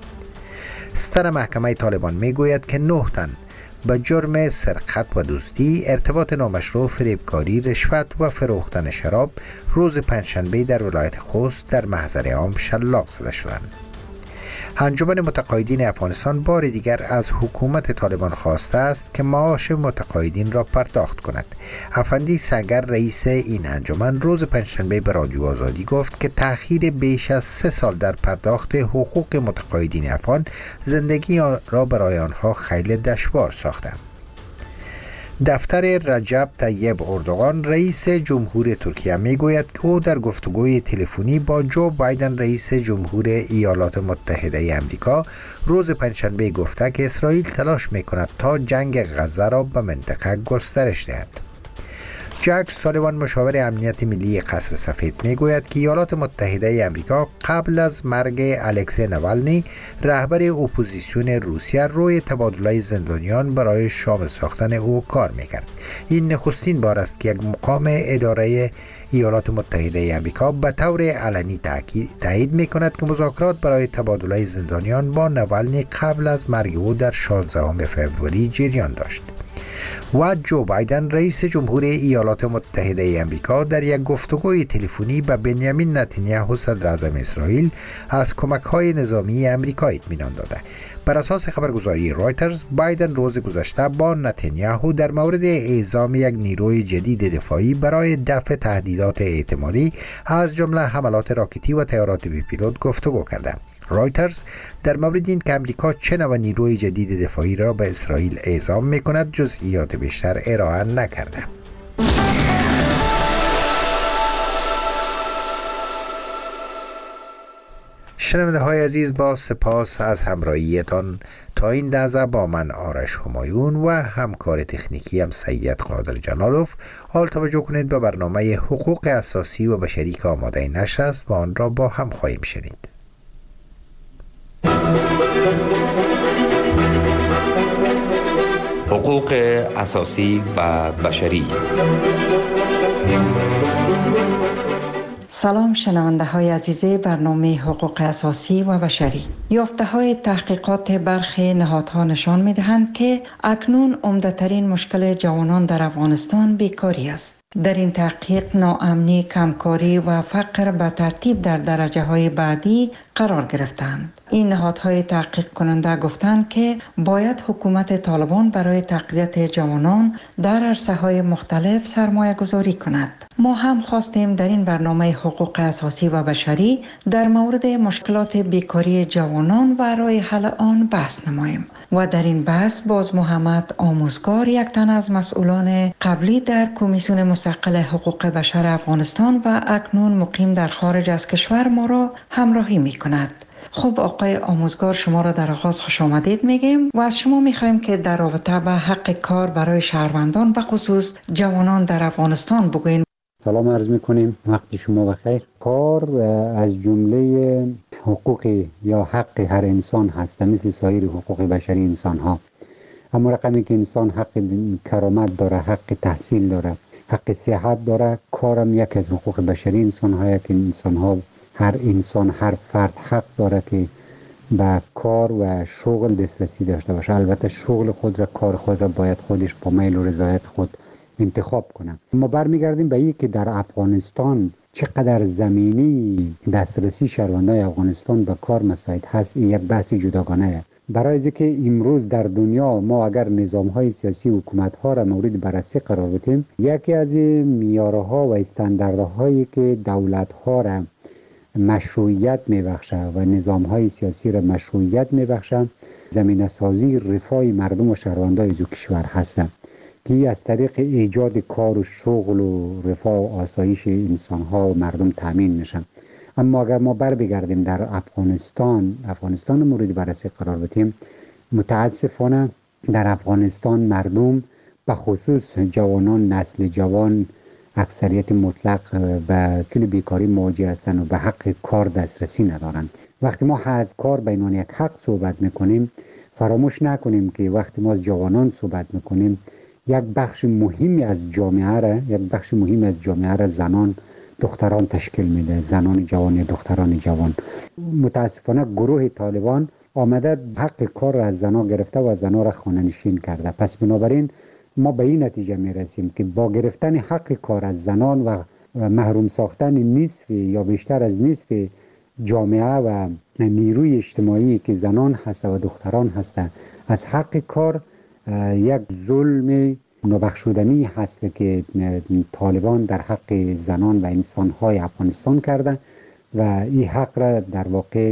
ستر محکمه طالبان می گوید که نه تن به جرم سرقت و دزدی، ارتباط نامشروع، فریبکاری، رشوت و فروختن شراب روز پنجشنبه در ولایت خوست در محضر عام شلاق زده شدند. انجمن متقاعدین افغانستان بار دیگر از حکومت طالبان خواسته است که معاش متقاعدین را پرداخت کند. افندی سنگر رئیس این انجمن روز پنجشنبه به رادیو آزادی گفت که تأخیر بیش از سه سال در پرداخت حقوق متقاعدین افغان زندگی را برای آنها خیلی دشوار ساخته. دفتر رجب طیب اردوغان رئیس جمهور ترکیه می گوید که او در گفتگوی تلفنی با جو بایدن رئیس جمهور ایالات متحده آمریکا روز پنجشنبه گفته که اسرائیل تلاش می کند تا جنگ غزه را به منطقه گسترش دهد. جک سالیوان مشاور امنیت ملی قصر سفید می گوید که ایالات متحده آمریکا قبل از مرگ الکسی نوالنی رهبر اپوزیسیون روسیه روی تبادله زندانیان برای شامل ساختن او کار می کرد. این نخستین بار است که یک مقام اداره ایالات متحده آمریکا به طور علنی تایید می کند که مذاکرات برای تبادله زندانیان با نوالنی قبل از مرگ او در شانزدهم فوریه جریان داشت. و جو بایدن رئیس جمهور ایالات متحده آمریکا در یک گفتگوی تلفنی با بنیامین نتانیاهو صدر اعظم اسرائیل از کمک‌های نظامی آمریکا اطمینان داده. بر اساس خبرگزاری رایترز، بایدن روز گذشته با نتانیاهو در مورد اعزام یک نیروی جدید دفاعی برای دفع تهدیدات احتمالی از جمله حملات راکتی و طیارات بی پیلوت گفتگو کرده. رایترز در مورد این که امریکا چه نوع نیروی جدید دفاعی را به اسرائیل اعزام می کند جزئیات بیشتر ارائه نکرده. شنونده های عزیز، با سپاس از همراهیتان تا این لحظه با من آرش همایون و همکار تکنیکی هم سید قادر جلالوف. حال توجه کنید به برنامه حقوق اساسی و بشری که آماده نشر است و آن را با هم خواهیم شنید. حقوق اساسی و بشری. سلام شنونده های عزیز برنامه حقوق اساسی و بشری. یافته های تحقیقات برخی نهادها نشان می دهند که اکنون عمده‌ترین مشکل جوانان در افغانستان بیکاری است. در این تحقیق ناامنی، کمکاری و فقر به ترتیب در درجه های بعدی قرار گرفتند. این نهادهای تحقیق کننده گفتند که باید حکومت طالبان برای تقویت جوانان در عرصه‌های مختلف سرمایه گذاری کند. ما هم خواستیم در این برنامه حقوق اساسی و بشری در مورد مشکلات بیکاری جوانان و راه حل آن بحث نماییم. و در این بحث باز محمد آموزگار، یک تن از مسئولان قبلی در کمیسیون مستقل حقوق بشر افغانستان و اکنون مقیم در خارج از کشور، ما را همراهی می کند. خب آقای آموزگار، شما را در آغاز خوش آمدید میگیم و از شما میخوایم که در رابطه به حق کار برای شهروندان به خصوص جوانان در افغانستان بگوین. سلام عرض میکنیم، وقت شما بخیر. کار از جمله حقوق یا حق هر انسان هست، مثل سایر حقوق بشری انسان ها. اما رقمی که انسان حق کرامت داره، حق تحصیل داره، حق صحت داره، کارم یک از حقوق بشری انسان ها که انسان ها، هر انسان، هر فرد حق داره که به کار و شغل دسترسی داشته باشه. البته شغل خود را، کار خود را باید خودش با میل و رضایت خود انتخاب کنند. ما برمیگردیم به این که در افغانستان چقدر زمینی دسترسی شهروندان افغانستان به کار مساعد هست، این یک بحث جداگانه. برای اینکه امروز در دنیا ما اگر نظام‌های سیاسی حکومت‌ها را مورد بررسی قرار بدیم، یکی از معیارها و استانداردهایی که دولت‌ها را مشروعیت می‌بخشه و نظام‌های سیاسی را مشروعیت می‌بخشه، زمینه سازی رفاه مردم و شهروندان دو کشور هستند که از طریق ایجاد کار و شغل و رفاه و آسایش انسان‌ها و مردم تامین میشن. اما اگر ما بر بگردیم در افغانستان افغانستان مورد بررسی قرار بدیم، متاسفانه در افغانستان مردم به خصوص جوانان، نسل جوان اکثریت مطلق به طول بیکاری مواجه هستند و به حق کار دسترسی ندارند. وقتی ما از کار به عنوان یک حق صحبت میکنیم، فراموش نکنیم که وقتی ما از جوانان صحبت میکنیم، یک بخش مهمی از جامعه را یک بخش مهمی از جامعه را زنان دختران تشکیل میده، زنان جوان، دختران جوان. متاسفانه گروه طالبان آمده حق کار را از زنان گرفته و زنان را خانه نشین کرده. پس بنابراین ما به این نتیجه میرسیم که با گرفتن حق کار از زنان و محروم ساختن نصف یا بیشتر از نصف جامعه و نیروی اجتماعی که زنان هست و دختران هستند از حق کار، یک ظلم نابخشودنی هست که طالبان در حق زنان و انسان‌های افغانستان کرده و این حق را در واقع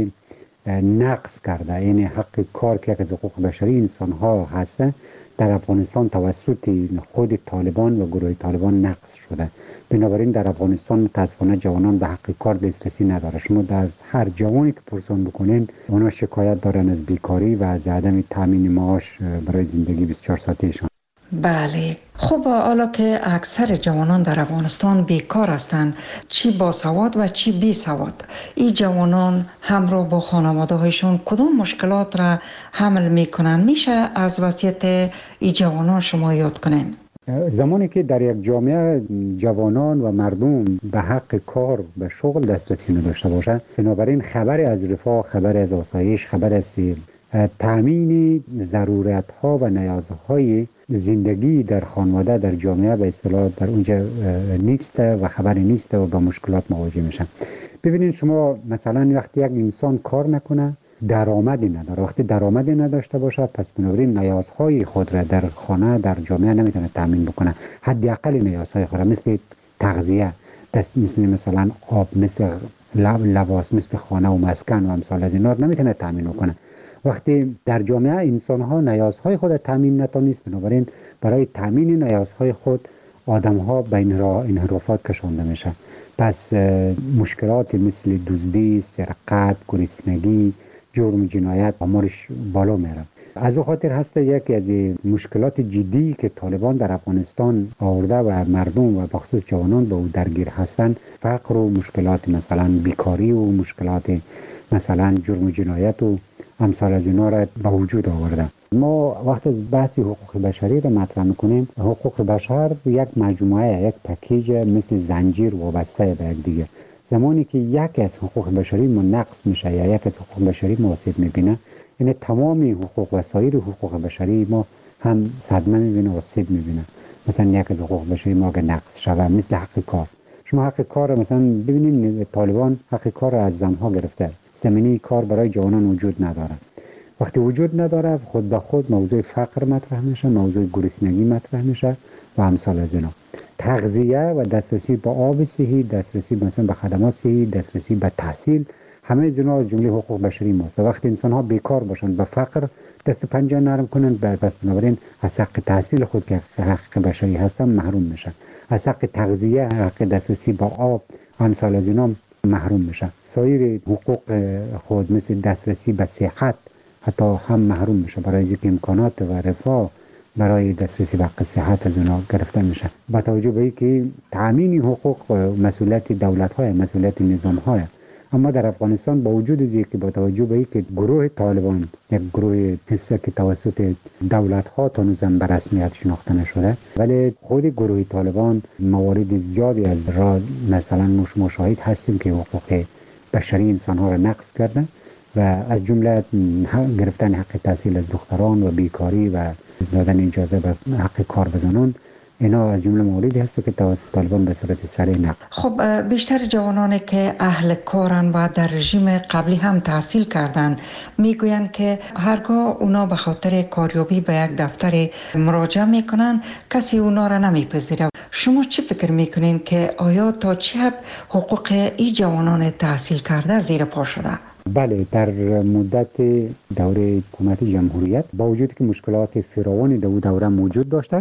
نقض کرده. یعنی حق کار که از حقوق بشری انسان‌ها هست در افغانستان توسط خود طالبان و گروه طالبان نقض شده. بنابراین در افغانستان متاسفانه جوانان به حق کار دسترسی نداره. شما از هر جوانی که پرسان بکنین، اونا شکایت دارن از بیکاری و از عدم تامین معاش برای زندگی بیست و چهار ساعتهشان. بله، خب حالا که اکثر جوانان در افغانستان بیکار هستند، چی با سواد و چی بی سواد، این جوانان همراه با خانواده هایشون کدام مشکلات را حمل میکنن؟ میشه از وضعیت این جوانان شما یاد کنین؟ زمانی که در یک جامعه جوانان و مردم به حق کار به شغل دسترسی نداشته باشه، بنابراین خبر از رفاه، خبر از آسایش، خبر از تامین ضرورت ها و نیازهای زندگی در خانواده در جامعه به اصطلاح در اونجا نیست و خبری نیست و با مشکلات مواجه میشن. ببینید شما مثلا وقتی یک انسان کار نکنه، درآمدی نداره، وقتی درآمدی نداشته باشه، پس بنابراین نیازهای خود را در خانه در جامعه نمیتونه تامین بکنه. حداقل نیازهای خود را مثل تغذیه، مثل مثلا آب، مثل لباس، مثل خانه و مسکن و امثال از اینا نمیتونه تامین بکنه. وقتی در جامعه انسان ها نیازهای خود تامین نتونست، بنابراین برای تامین نیازهای خود آدم ها به انحرافات کشانده میشه. پس مشکلات مثل دزدی، سرقت، گرسنگی، جرم، جنایت آمارش بالا میره. از او خاطر هست یکی از مشکلات جدی که طالبان در افغانستان آورده و مردم و بخصوص جوانان به او درگیر هستند، فقر و مشکلات مثلا بیکاری و مشکلات مثلا جرم و جنایت و امثال از اینا را به وجود آورده. ما وقت از بحث حقوق بشری را مطرح میکنیم، حقوق بشر یک مجموعه، یک پکیج مثل زنجیر وابسته به یک دیگه. زمانی که یک از حقوق بشری ما نقص میشه یا یک از حقوق بشری ما آسیب میبینه، یعنی تمامی حقوق و سایر حقوق بشری ما هم صدمه میبینه و آسیب میبینه. مثلا یک از حقوق بشری ما اگه نقص شود، مثل حق کار. شما حق کار مثلا ببینید طالبان حق کار را از زنها گرفته. زمینی کار برای جوانان وجود نداره. وقتی وجود نداره، خود به خود موضوع فقر مطرح میشه، موضوع گرسنگی مطرح میشه و امثال از اینا. تغذیه و دسترسی به آب صحی، دسترسی مثلا به خدمات صحی، دسترسی به تحصیل، همه از اینا از جمله حقوق بشری ماست. وقتی انسان ها بیکار باشن، به فقر دست و پنجه نرم کنن، پس بنابراین از حق تحصیل خود که حق بشری هستن محروم میشن. از حق تغذیه، حق دسترسی به آب، امثال از اینا محروم میشن. سایر حقوق خود مثل دسترسی به صحت حتی هم محروم میشه، برای اینکه امکانات و رفاه برای دسترسی به صحت از اونا گرفته میشه. با توجه به اینکه تامین حقوق مسئولیت دولت های، مسئولیت نظام های، اما در افغانستان با وجود اینکه با توجه به اینکه گروه طالبان یک گروه حسه که توسط دولت ها تا نوزم به رسمیت شناخته نشده، ولی خود گروه طالبان موارد زیادی از را مثلا مشاهد هستیم که حقوق بشری انسان ها را نقض کرده و از جمله گرفتن حق تحصیل از دختران و بیکاری و دادن اجازه به حق کار به زنان اینا از جمله مواردی هست که توسط طالبان به صورت سریع نقد. خب بیشتر جوانانی که اهل کارن و در رژیم قبلی هم تحصیل کردن میگویند که هرگاه اونا به خاطر کاریابی به یک دفتر مراجعه میکنن کسی اونا را نمیپذیره. شما چی فکر میکنین که آیا تا چه حد حقوق این جوانان تحصیل کرده زیر پا شده؟ بله، در مدت دوره حکومت جمهوریت با وجود که مشکلات فراوانی در دوره موجود داشتک،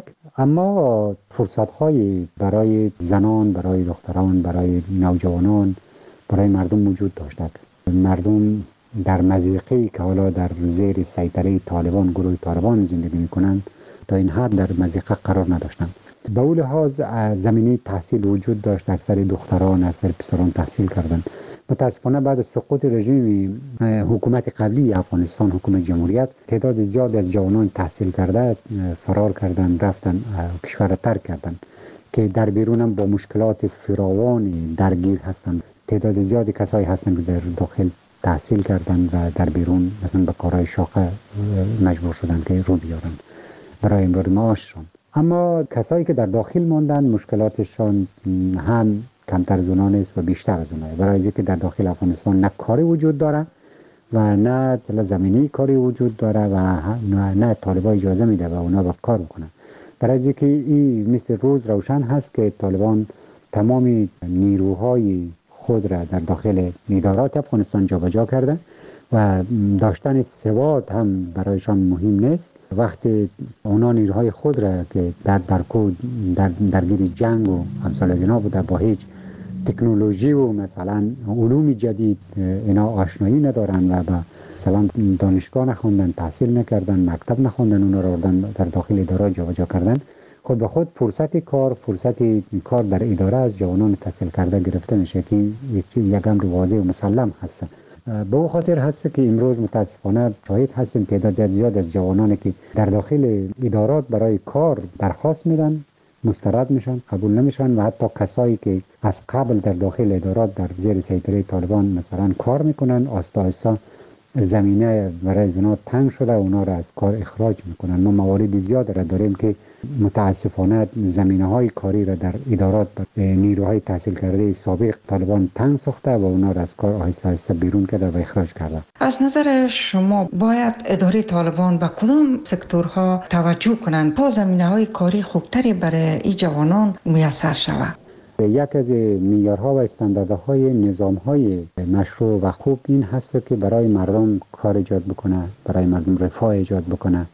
اما فرصت‌های برای زنان، برای دختران، برای نوجوانان، برای مردم موجود داشتک. مردم در مضیقه‌ای که حالا در زیر سیطره طالبان، گروه طالبان زندگی می‌کنند، تا این حد در مضیقه قرار نداشتند. به اون لحاظ زمینه تحصیل وجود داشت، اکثر دختران، اکثر پسران تحصیل کردند. متاسفانه بعد از سقوط رژیم حکومت قبلی افغانستان، حکومت جمهوریت، تعداد زیاد از جوانان تحصیل کرده فرار کردند، رفتن کشور را ترک کردند که در بیرون هم با مشکلات فراوانی درگیر هستند. تعداد زیادی کسایی هستند که در داخل تحصیل کردند و در بیرون مثلا به کارهای شاقه مجبور شدند که رو بیارن برای امرار معاششان. اما کسایی که در داخل ماندن مشکلاتشان هم کمتر از اونها نیست و بیشتر از اونها، برای اینکه در داخل افغانستان نه کاری وجود داره و نه زمینی کاری وجود داره و نه, نه طالبان اجازه میده و اونا با کار بکنن. برای اینکه این مثل روز روشن هست که طالبان تمامی نیروهای خود را در داخل ادارات افغانستان جابجا کرده و داشتن سواد هم برایشان مهم نیست. وقتی اونا نیروهای خود را که در درکو در درگیر جنگ و امثال از اینا بوده، با هیچ تکنولوژی و مثلا علوم جدید اینا آشنایی ندارن و با مثلا دانشگاه نخوندن، تحصیل نکردن، مکتب نخوندن، اونا را آوردن در داخل اداره جابجا کردن، خود به خود فرصت کار فرصت کار در اداره از جوانان تحصیل کرده گرفته میشه که یک امر واضح و مسلم هست. به او خاطر هست که امروز متاسفانه شاهد هستیم تعداد زیاد از جوانانی که در داخل ادارات برای کار درخواست میدن، مسترد میشن، قبول نمیشن و حتی کسایی که از قبل در داخل ادارات در زیر سیطره طالبان مثلا کار میکنن، آستا آستا زمینه برای اونا تنگ شده و اونا را از کار اخراج میکنن. ما موارد زیاد را داریم که متاسفانه زمینه های کاری را در ادارات نیروهای تحصیل کرده سابق طالبان تنگ ساخته و اونا را از کار آهسته آهسته بیرون کرده و اخراج کرده. از نظر شما باید اداره طالبان به کدام سکتورها توجه کنند تا زمینه های کاری خوبتری برای این جوانان میسر شود؟ یک از معیارها و استانداردهای نظامهای مشروع و خوب این هست که برای مردم کار ایجاد بکنه، برای مردم رفاه ایجاد بکنه،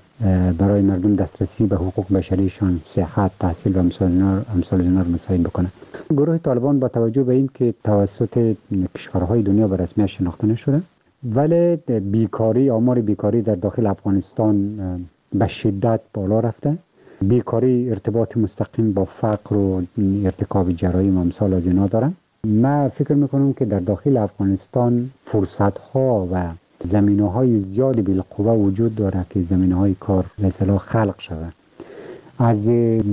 برای مردم دسترسی به حقوق بشریشان، صحت، تحصیل و امثال اینا رو مساعد بکنه. گروه طالبان با توجه به این که توسط کشورهای دنیا به رسمیت شناخته نشده، ولی بیکاری، آمار بیکاری در داخل افغانستان به شدت بالا رفته. بیکاری ارتباط مستقیم با فقر و ارتکاب جرایم و امثال از اینا دارن. من فکر میکنم که در داخل افغانستان فرصت ها و زمینه های زیادی بالقوه وجود داره که زمینه های کار مثلا خلق شده، از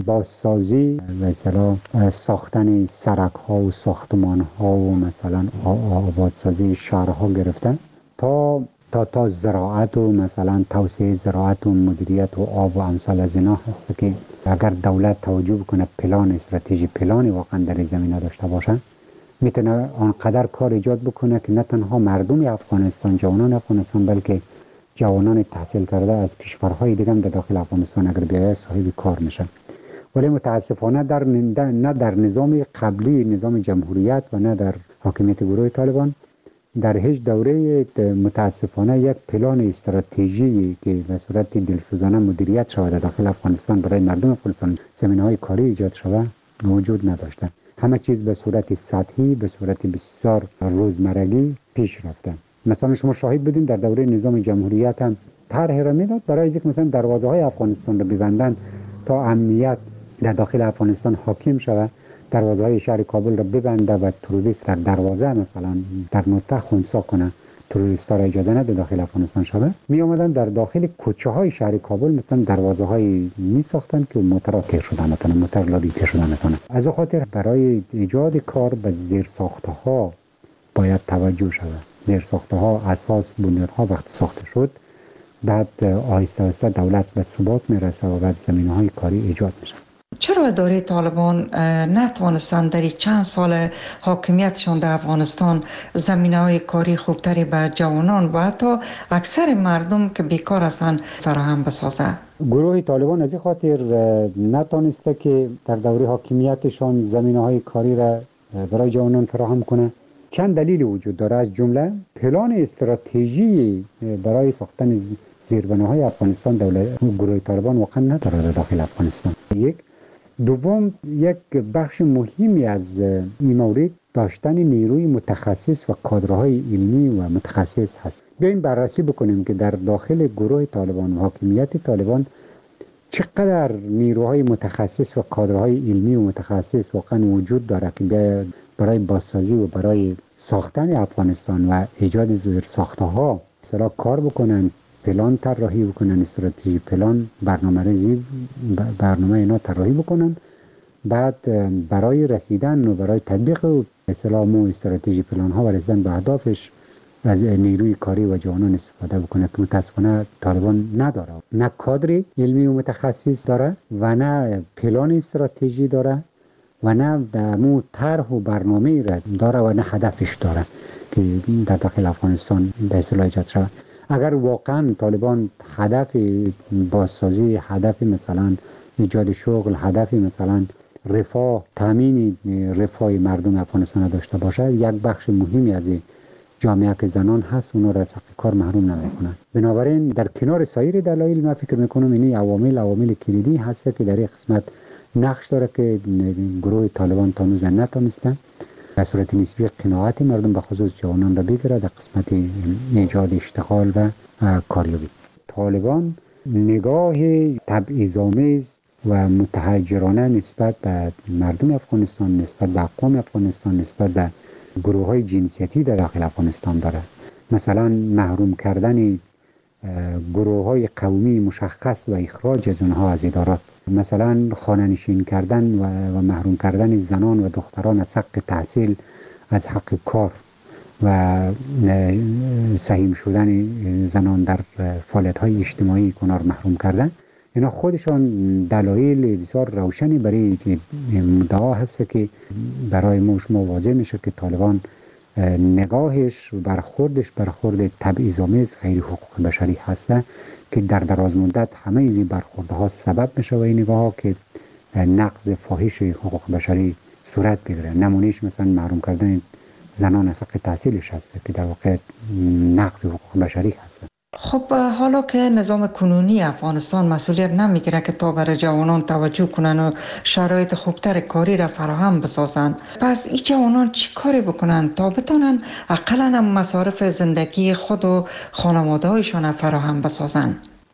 بازسازی مثلا ساختن سرک ها و ساختمان ها و مثلا آبادسازی شهرها گرفتن تا تا تا زراعت و مثلا توسعه زراعت و مدیریت و آب و امثال از اینا هست که اگر دولت توجه بکنه، پلان استراتژی پلانی واقعا در زمینه داشته باشه، میتونه آنقدر کار ایجاد بکنه که نه تنها مردم افغانستان، جوانان افغانستان، بلکه جوانان تحصیل کرده از کشورهای دیگه هم در داخل افغانستان اگر بیاید صاحب کار میشن. ولی متاسفانه در نه در نظام قبلی، نظام جمهوریت و نه در حاکمیت گروه طالبان در هیچ دوره متاسفانه یک پلان استراتژی که به صورت دلسوزانه مدیریت شود در داخل افغانستان برای مردم افغانستان زمینه‌های کاری ایجاد شود موجود نداشته. همه چیز به صورت سطحی، به صورت بسیار روزمرگی پیش رفته. مثلا شما شاهد بودین در دوره نظام جمهوریت هم طرح را میداد برای اینکه مثلا دروازه‌های افغانستان را ببندن تا امنیت در داخل افغانستان حاکم شود، دروازه‌های شهر کابل را ببنده و تروریست در دروازه مثلا در نقطه خنثی کنه، تروریست‌ها را اجازه نده داخل افغانستان شود. می آمدن در داخل کوچه‌های شهر کابل مثلا دروازه‌های می ساختن که موترها تیر شدن نتونه، موتر لابی تیر شدن نتونه. از اون خاطر برای ایجاد کار به زیرساخت‌ها باید توجه شود. زیرساخت‌ها، اساس، بنیادها وقتی ساخته شد، بعد آهسته آهسته دولت به ثبات میرسه و بعد زمینه‌های کاری ایجاد میشه. چرا اداره طالبان نتوانستند در چند سال حاکمیتشان در افغانستان زمینه‌های کاری خوبتری به جوانان و حتی اکثر مردم که بیکار هستند فراهم بسازد؟ گروه طالبان از این خاطر نتوانسته که در دوره حاکمیتشان زمینه‌های کاری را برای جوانان فراهم کنه. چند دلیل وجود داره، از جمله پلان استراتژی برای ساختن زیربناهای افغانستان دولت گروه طالبان واقعا نداره در داخل افغانستان. یک دوم، یک بخش مهمی از این مورد داشتن نیروی متخصص و کادرهای علمی و متخصص هست. بیاین بررسی بکنیم که در داخل گروه طالبان و حاکمیت طالبان چقدر نیروهای متخصص و کادرهای علمی و متخصص واقعا وجود داره که برای بازسازی و برای ساختن افغانستان و ایجاد زیر ساخته ها مثلا کار بکنن، پلان طراحی بکنن، استراتژی پلان، برنامه ریزی برنامه اینا طراحی بکنن، بعد برای رسیدن و برای تطبیق اصطلاح و استراتژی پلان ها و رسیدن به اهدافش از نیروی کاری و جوانان استفاده بکنه که متاسفانه طالبان نداره. نه کادر علمی و متخصص داره و نه پلان استراتژی داره و نه مو طرح و برنامه را داره و نه هدفش داره که در داخل افغانستان به اصطلاح ایجاد شود. اگر واقعا طالبان هدف بازسازی، هدف مثلا ایجاد شغل، هدف مثلا رفاه، تامین رفاه مردم افغانستان داشته باشه، یک بخش مهمی از جامعه که زنان هست اونا را از حق کار محروم نمیکنن. بنابراین در کنار سایر دلایل من فکر میکنم این عوامل عوامل کلیدی هست که در این قسمت نقش داره که گروه طالبان تا هنوز نتونسته به صورت نسبی قناعت مردم به خصوص جوانان را بگیره در قسمت ایجاد اشتغال و کاریابی. طالبان نگاه تبعیض‌آمیز و متحجرانه نسبت به مردم افغانستان، نسبت به اقوام افغانستان، نسبت به گروه های جنسیتی در داخل افغانستان داره. مثلا محروم کردن گروه های قومی مشخص و اخراج از اونها از ادارات، مثلا خانه‌نشین کردن و, و محروم کردن زنان و دختران از حق تحصیل، از حق کار و سهیم شدن زنان در فعالیت های اجتماعی کنار محروم کردن. اینا خودشان دلایل بسیار روشنی برای مدعا هست که برای ما شما واضح میشه که طالبان نگاهش برخوردش برخورد تبعیض‌آمیز غیر حقوق بشری هسته که در دراز مدت همه این برخوردها سبب میشه و این نگاه ها که نقض فاحش حقوق بشری صورت بگیره. نمونهش مثلا محروم کردن زنان از حق تحصیلش هسته که در واقع نقض حقوق بشری هسته. خب حالا که نظام کنونی افغانستان مسئولیت نمیگیره که تا برای جوانان توجه کنن و شرایط خوبتر کاری را فراهم بسازن، پس این جوانان چی کاری بکنن تا بتونن اقلا مصارف زندگی خود و خانواده هایشان فراهم بسازن؟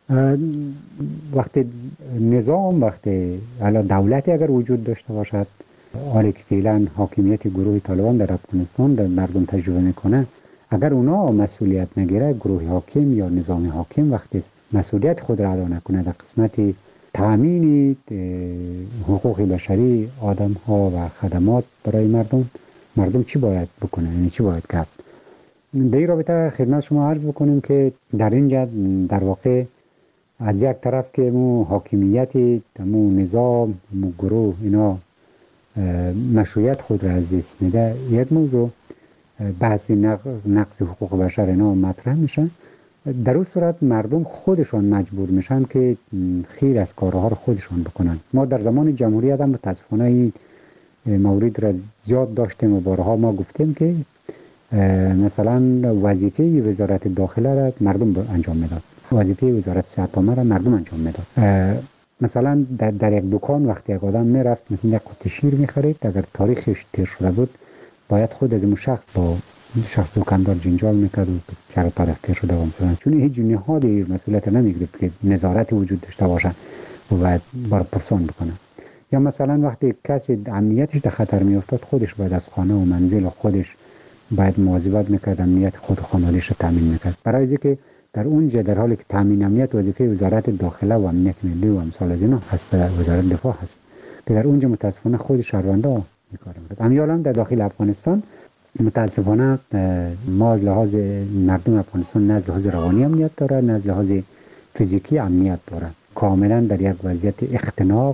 وقتی نظام، وقتی حالا دولتی اگر وجود داشته باشد، حالی که فعلا حاکمیت گروه طالبان در افغانستان در مردم تجربه میکنه، اگر اونا مسئولیت نگیره، گروه حاکم یا نظام حاکم وقتی مسئولیت خود را ادا نکنه در قسمت تامین حقوق بشری آدم ها و خدمات برای مردم، مردم چی باید بکنه؟ یعنی چی باید کرد؟ در این رابطه خدمت شما عرض بکنیم که در اینجا در واقع از یک طرف که مو حاکمیت مو نظام مو گروه اینا مشروعیت خود را از دست میده، یک موضوع بحث نقض حقوق بشر اینا مطرح میشن. در اون صورت مردم خودشان مجبور میشن که خیر از کارها رو خودشان بکنن. ما در زمان جمهوریت هم متاسفانه این مورد را زیاد داشتیم و بارها ما گفتیم که مثلا وظیفه وزارت داخله را مردم انجام میداد، وظیفه وزارت صحت عامه را مردم انجام میداد. مثلا در, در یک دکان وقتی یک آدم میرفت مثلا یک قطعه شیر میخرید، اگر تاریخش تیر شده بود باید خود از اون شخص با شخص دکاندار جنجال میکرد و چرا تاریخ تیر شده و مثلا، چون هیچ نهادی مسئولیت نمیگرفت که نظارت وجود داشته باشه و باید بار پرسان بکنه. یا مثلا وقتی کسی امنیتش در خطر میافتاد، خودش باید از خانه و منزل و خودش باید مواظبت میکرد، امنیت خود و خانواده‌اش رو تامین میکرد. برای اینکه در اونجا در حالی که تامین امنیت وظیفه وزارت داخله و امنیت ملی و امثال از اینا هست، وزارت دفاع هست که در اونجا متاسفانه خود شهروندا میکارن. اما الان در داخل افغانستان متاسفانه ما از لحاظ مردم افغانستان نه از لحاظ روانی امنیت داره، نه از لحاظ فیزیکی امنیت داره. کاملا در یک وضعیت اختناق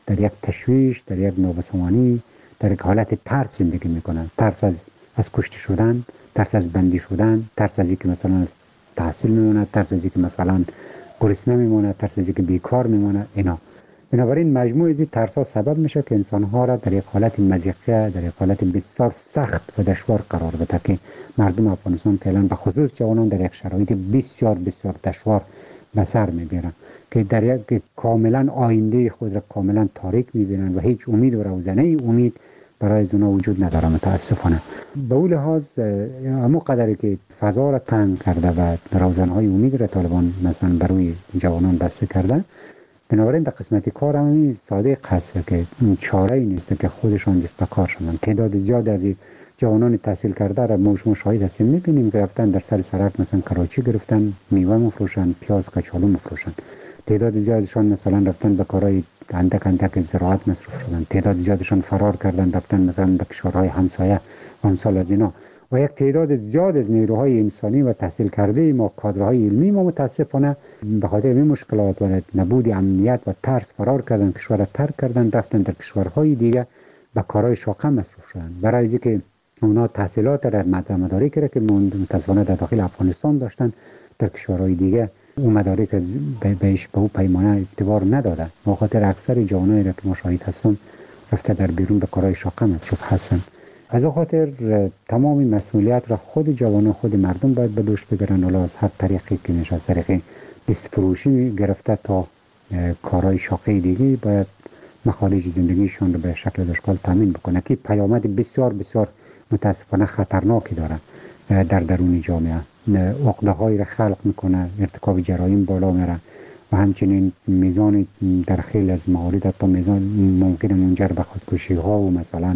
در یک تشویش، در یک نابسامانی، در یک حالت ترس زندگی میکنن. ترس از از کشته شدن، ترس از بندی شدن، ترس از اینکه مثلا از تحصیل میمونه، ترس از اینکه مثلا گرسنه میمونه، ترس از اینکه بیکار میمونه. اینا بنابراین مجموع از این ترس‌ها سبب میشه که انسان‌ها را در یک حالت مضیقه، در یک حالت بسیار سخت و دشوار قرار بده که مردم افغانستان فعلا به خصوص جوانان در یک شرایط بسیار بسیار دشوار به سر میبرن که در یک کاملا آینده خود را کاملا تاریک میبینن و هیچ امید و روزنه امید برای اونا وجود نداره متاسفانه. به اون لحاظ همون قدری که فضا را تنگ کرده و روزنهای امید را طالبان مثلا برای جوانان بسته کرده، بنابراین در قسمت کار هم ساده هست که چاره ای نیست که خودشان دست به کار شدن. تعداد زیاد از جوانان تحصیل کرده را ما شما شاهد هستیم، میبینیم که رفتن در سر سرک مثلا کراچی گرفتن، میوه مفروشن، پیاز کچالو مفروشن. تعداد زیادشان مثلا رفتن به کارهای اندک اندک زراعت مصروف شدن. تعداد زیادشان فرار کردن رفتن مثلا به کشورهای همسایه و امثال از اینا. و یک تعداد زیاد از نیروهای انسانی و تحصیل کرده ما، کادرهای علمی ما متاسفانه به خاطر این مشکلات و نبود امنیت و ترس فرار کردن، کشور را ترک کردن، رفتن در کشورهای دیگه به کارهای شاقه مصروف شدن. برای اینکه اونا تحصیلات را مدارک را که متاسفانه در داخل افغانستان داشتن در کشورهای دیگه اون مدارک بهش به اون پیمانه اعتبار نداده. به خاطر اکثر جوانایی را که ما شاهد هستیم رفته در بیرون به کارهای شاقه مصروف هستن. از خاطر تمام مسئولیت را خود جوانان، خود مردم باید به دوش بگیرن. حالا از هر طریقی که میشه، از طریق دست فروشی گرفته تا کارهای شاقه دیگه باید مخارج زندگیشان رو به شکل دشکال تامین بکنه که پیامد بسیار بسیار متاسفانه خطرناکی داره در درون جامعه. عقده هایی را خلق میکنه، ارتکاب جرایم بالا میره و همچنین میزان در خیلی از موارد تا میزان ممکن منجر به خودکشی ها و مثلا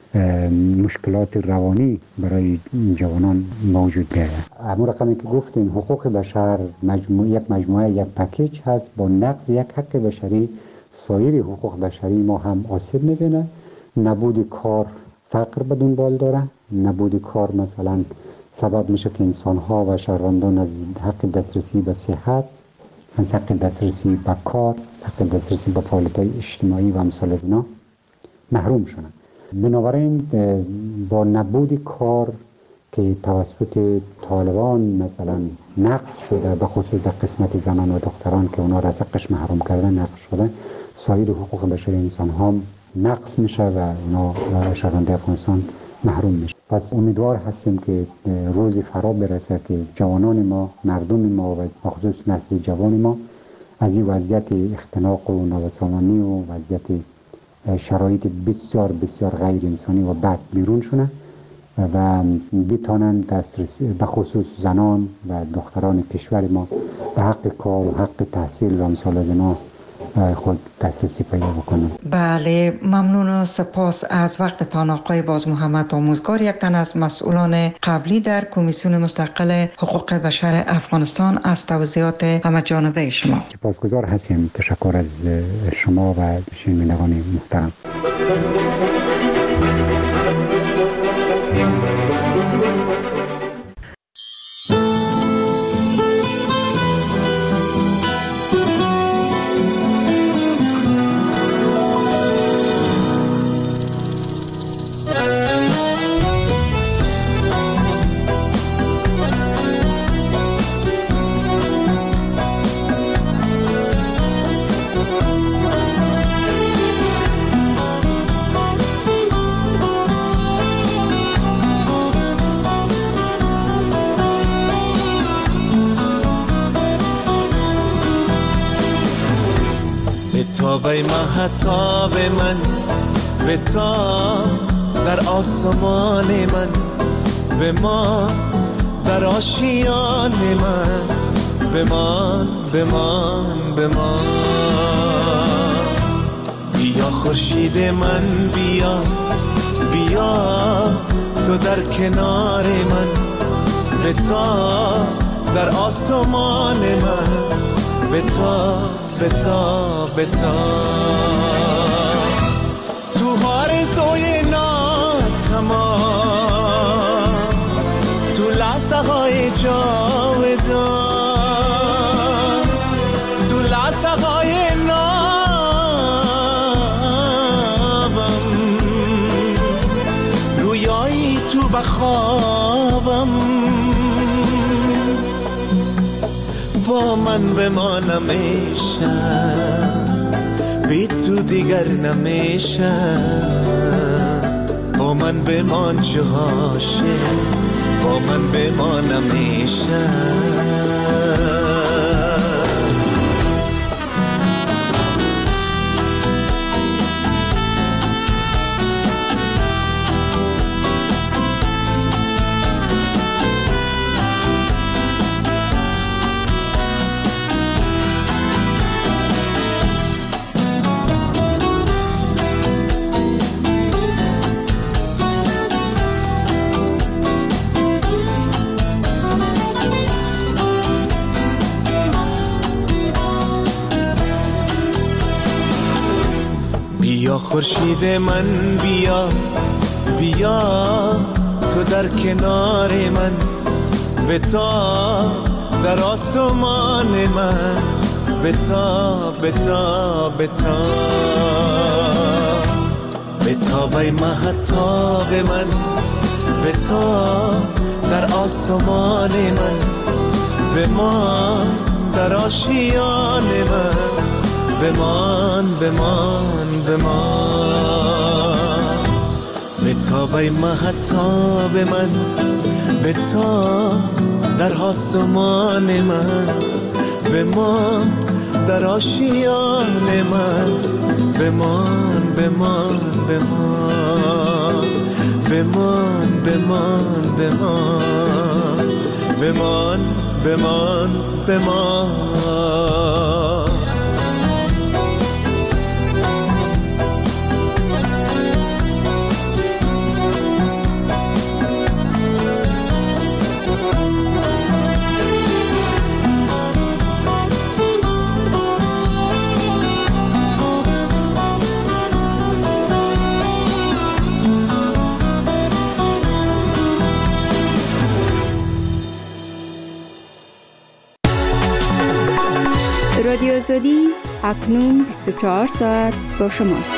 مشکلات روانی برای جوانان موجود بیاید. همون رقمی که گفتیم حقوق بشر مجموعه یک مجموعه یک پکیج هست. با نقض یک حق بشری سایر حقوق بشری ما هم آسیب میبینه. نبود کار فقر به دنبال داره. نبود کار مثلا سبب میشه که انسان ها و شهروندان از حق دسترسی به صحت، از حق دسترسی به کار، از حق دسترسی به فعالیت های اجتماعی و امثال از اینا محروم شدن. بنابراین با نبود کار که توسط طالبان مثلا نقض شده، به خصوص در قسمت زنان و دختران که اونا را از حقش محروم کردن نقض شده، سایر حقوق بشری انسان ها نقض میشه و اونا شهروندان افغانستان محروم میشه. پس امیدوار هستیم که روزی فرا برسه که جوانان ما، مردم ما و خصوص نسل جوان ما از این وضعیت اختناق و نابسامانی و وضعیت شرایط بسیار بسیار غیر انسانی و بد بیرون شونه و بتانن دسترسی به خصوص زنان و دختران کشور ما به حق کار و حق تحصیل و امثال از اینا خود دسترسی پیدا بکنن. بله، ممنون و سپاس از وقتتان آقای باز محمد آموزگار، یک تن از مسئولان قبلی در کمیسیون مستقل حقوق بشر افغانستان، از توضیحات همه جانبه شما. سپاسگزار هستیم. تشکر از شما و شنوندگان محترم. به مهتاب من به تا در آسمان من به ما در آشیان من بمان بمان بمان بیا خورشید من بیا بیا تو در کنار من به تا در آسمان من به تا بتا بتا تو آرزوی ناتمام، تو لحظه های جاودان، تو لحظه های ناتمام خوابم با من بمانم میشم بی تو دیگر نمیشم با من بمان جهاشه با من بمانم میشم بیا خورشید من بیا بیا تو در کنار من بتا در آسمان من بتا بتا بتا بتا بی مهتاب من بتا در آسمان من بمان در آشیان من بمان بمان بمان بتابی مهتاب من بتا در آسمان من بمان در آشیان من بمان بمان بمان بمان بمان بمان بمان بمان بمان رادیو آزادی اکنون بیست و چهار ساعت با شماست.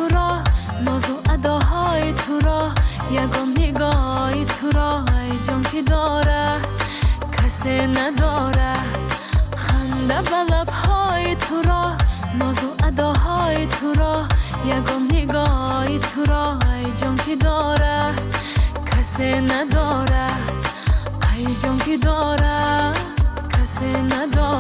یگان نگاهی تو را ای جان که داره کسی نداره، خنده به لبهای تو را، ناز و اداهای تو را، یگان نگاه تو را، ای جان که داره کسی نداره، ای جان که داره کسی نداره.